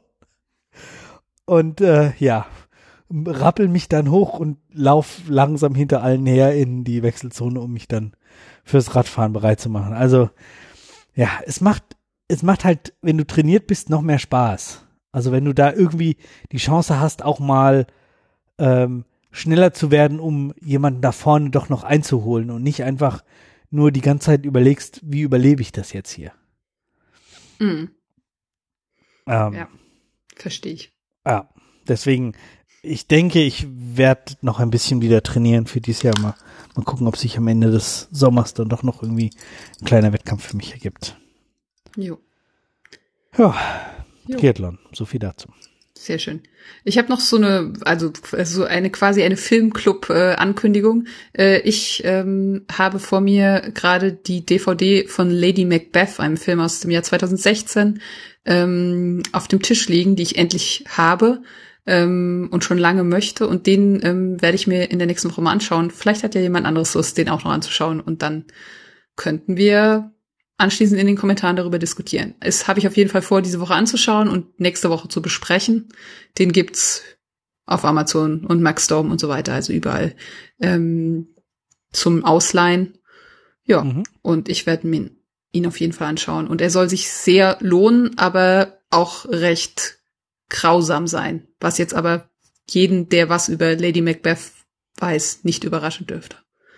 und äh, ja, rappel mich dann hoch und lauf langsam hinter allen her in die Wechselzone, um mich dann fürs Radfahren bereit zu machen. Also ja, es macht, es macht halt, wenn du trainiert bist, noch mehr Spaß. Also wenn du da irgendwie die Chance hast, auch mal Ähm, schneller zu werden, um jemanden da vorne doch noch einzuholen und nicht einfach nur die ganze Zeit überlegst, wie überlebe ich das jetzt hier? Mhm. Ähm, ja, verstehe ich. Ja, deswegen, ich denke, ich werde noch ein bisschen wieder trainieren für dieses Jahr. Mal, mal gucken, ob sich am Ende des Sommers dann doch noch irgendwie ein kleiner Wettkampf für mich ergibt. Jo. Ja, Triathlon, so viel dazu. Sehr schön. Ich habe noch so eine, also so eine quasi eine Filmclub-Ankündigung. Äh, äh, ich ähm, habe vor mir gerade die D V D von Lady Macbeth, einem Film aus dem Jahr zweitausendsechzehn, ähm, auf dem Tisch liegen, die ich endlich habe ähm, und schon lange möchte. Und den ähm, werde ich mir in der nächsten Woche mal anschauen. Vielleicht hat ja jemand anderes Lust, den auch noch anzuschauen. Und dann könnten wir anschließend in den Kommentaren darüber diskutieren. Es habe ich auf jeden Fall vor, diese Woche anzuschauen und nächste Woche zu besprechen. Den gibt's auf Amazon und Maxdome und so weiter, also überall ähm, zum Ausleihen. Ja, mhm. Und ich werde mir ihn auf jeden Fall anschauen. Und er soll sich sehr lohnen, aber auch recht grausam sein. Was jetzt aber jeden, der was über Lady Macbeth weiß, nicht überraschen dürfte.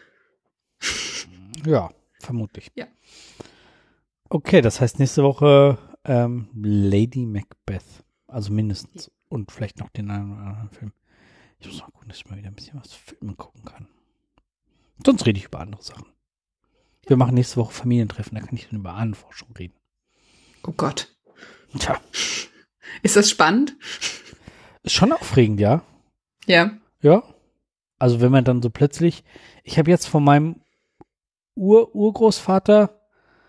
Ja, vermutlich. Ja. Okay, das heißt nächste Woche ähm, Lady Macbeth. Also mindestens. Ja. Und vielleicht noch den einen oder anderen Film. Ich muss mal gucken, dass ich mal wieder ein bisschen was Filmen gucken kann. Sonst rede ich über andere Sachen. Ja. Wir machen nächste Woche Familientreffen, da kann ich dann über Ahnenforschung reden. Oh Gott. Tja. Ist das spannend? Ist schon aufregend, ja. Ja. Ja. Also wenn man dann so plötzlich, ich habe jetzt von meinem Ur-Urgroßvater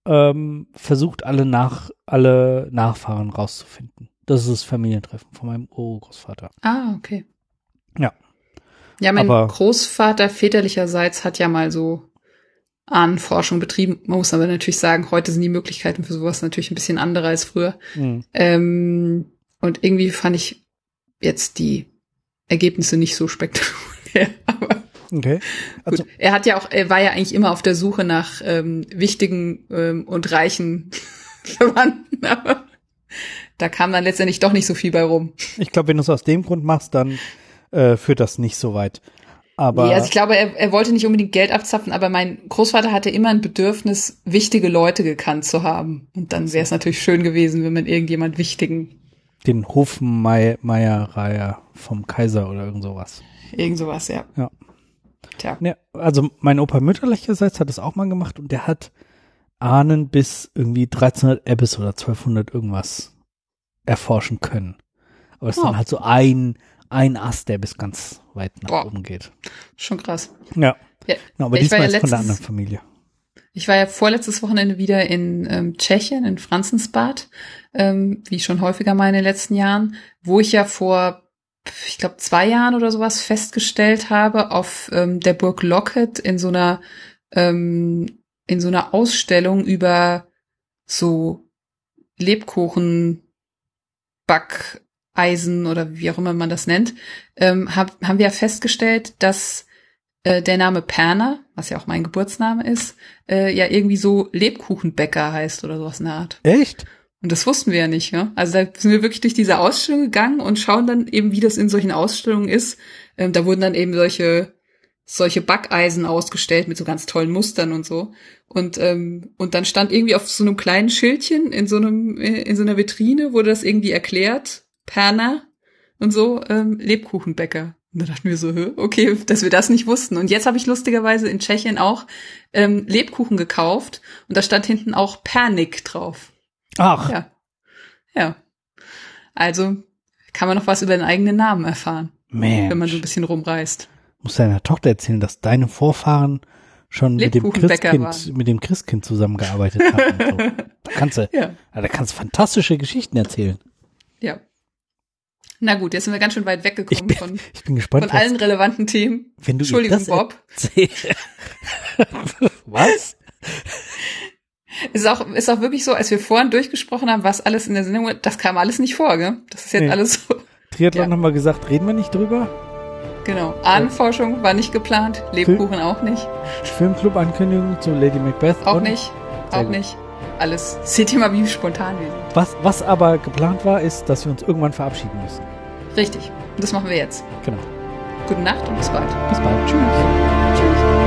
ähm, versucht, alle, nach, alle Nachfahren rauszufinden. Das ist das Familientreffen von meinem Urgroßvater. Ah, okay. Ja. Ja, mein aber, Großvater väterlicherseits hat ja mal so Ahnenforschung betrieben. Man muss aber natürlich sagen, heute sind die Möglichkeiten für sowas natürlich ein bisschen andere als früher. Mhm. Ähm, und irgendwie fand ich jetzt die Ergebnisse nicht so spektakulär. Aber okay. Also, gut. Er hat ja auch, er war ja eigentlich immer auf der Suche nach ähm, wichtigen ähm, und reichen Verwandten, aber da kam dann letztendlich doch nicht so viel bei rum. Ich glaube, wenn du es aus dem Grund machst, dann äh, führt das nicht so weit. Aber nee, also ich glaube, er, er wollte nicht unbedingt Geld abzapfen, aber mein Großvater hatte immer ein Bedürfnis, wichtige Leute gekannt zu haben. Und dann wäre es natürlich schön gewesen, wenn man irgendjemand Wichtigen den Hofmeierreiher vom Kaiser oder irgend sowas. Irgend sowas, ja. Ja. Tja. Ja, also mein Opa mütterlicherseits hat das auch mal gemacht und der hat Ahnen bis irgendwie dreizehnhundert Ebbes oder zwölfhundert irgendwas erforschen können. Aber es ist oh. dann halt so ein, ein Ast, der bis ganz weit nach Boah. oben geht. Schon krass. Ja. ja. Genau, aber ja, diesmal ja ist letztes, von der anderen Familie. Ich war ja vorletztes Wochenende wieder in ähm, Tschechien, in Franzensbad, ähm, wie schon häufiger mal in den letzten Jahren, wo ich ja vor, ich glaube, zwei Jahren oder sowas festgestellt habe, auf ähm, der Burg Locket in so einer ähm, in so einer Ausstellung über so Lebkuchen, Backeisen oder wie auch immer man das nennt, ähm, hab, haben wir ja festgestellt, dass äh, der Name Perner, was ja auch mein Geburtsname ist, äh, ja irgendwie so Lebkuchenbäcker heißt oder sowas in der Art. Echt? Und das wussten wir ja nicht, ja. Also da sind wir wirklich durch diese Ausstellung gegangen und schauen dann eben, wie das in solchen Ausstellungen ist. Ähm, da wurden dann eben solche solche Backeisen ausgestellt mit so ganz tollen Mustern und so. Und ähm, und dann stand irgendwie auf so einem kleinen Schildchen in so einem in so einer Vitrine wurde das irgendwie erklärt, Perner und so, ähm, Lebkuchenbäcker. Und da dachten wir so, okay, dass wir das nicht wussten. Und jetzt habe ich lustigerweise in Tschechien auch ähm, Lebkuchen gekauft und da stand hinten auch Pernik drauf. Ach. Ja. Ja. Also kann man noch was über den eigenen Namen erfahren, Mensch. Wenn man so ein bisschen rumreist. Muss deiner Tochter erzählen, dass deine Vorfahren schon mit dem Christkind, mit dem Christkind zusammengearbeitet haben. Und so. Da kannst du, ja. da kannst du fantastische Geschichten erzählen. Ja. Na gut, jetzt sind wir ganz schön weit weggekommen ich bin, von, ich bin gespannt, von allen relevanten Themen. Wenn du Entschuldigung, das Bob. Was? Es ist auch, ist auch wirklich so, als wir vorhin durchgesprochen haben, was alles in der Sendung, das kam alles nicht vor, gell? Das ist jetzt nee. alles so. Triathlon ja. haben wir gesagt, reden wir nicht drüber? Genau. Ahnenforschung war nicht geplant, Lebkuchen Film, auch nicht. Filmclub-Ankündigung zu Lady Macbeth. Auch nicht, auch nicht. Alles. Seht ihr mal, wie spontan wir sind. Was, was aber geplant war, ist, dass wir uns irgendwann verabschieden müssen. Richtig. Und das machen wir jetzt. Genau. Gute Nacht und bis bald. Bis bald. Tschüss. Tschüss.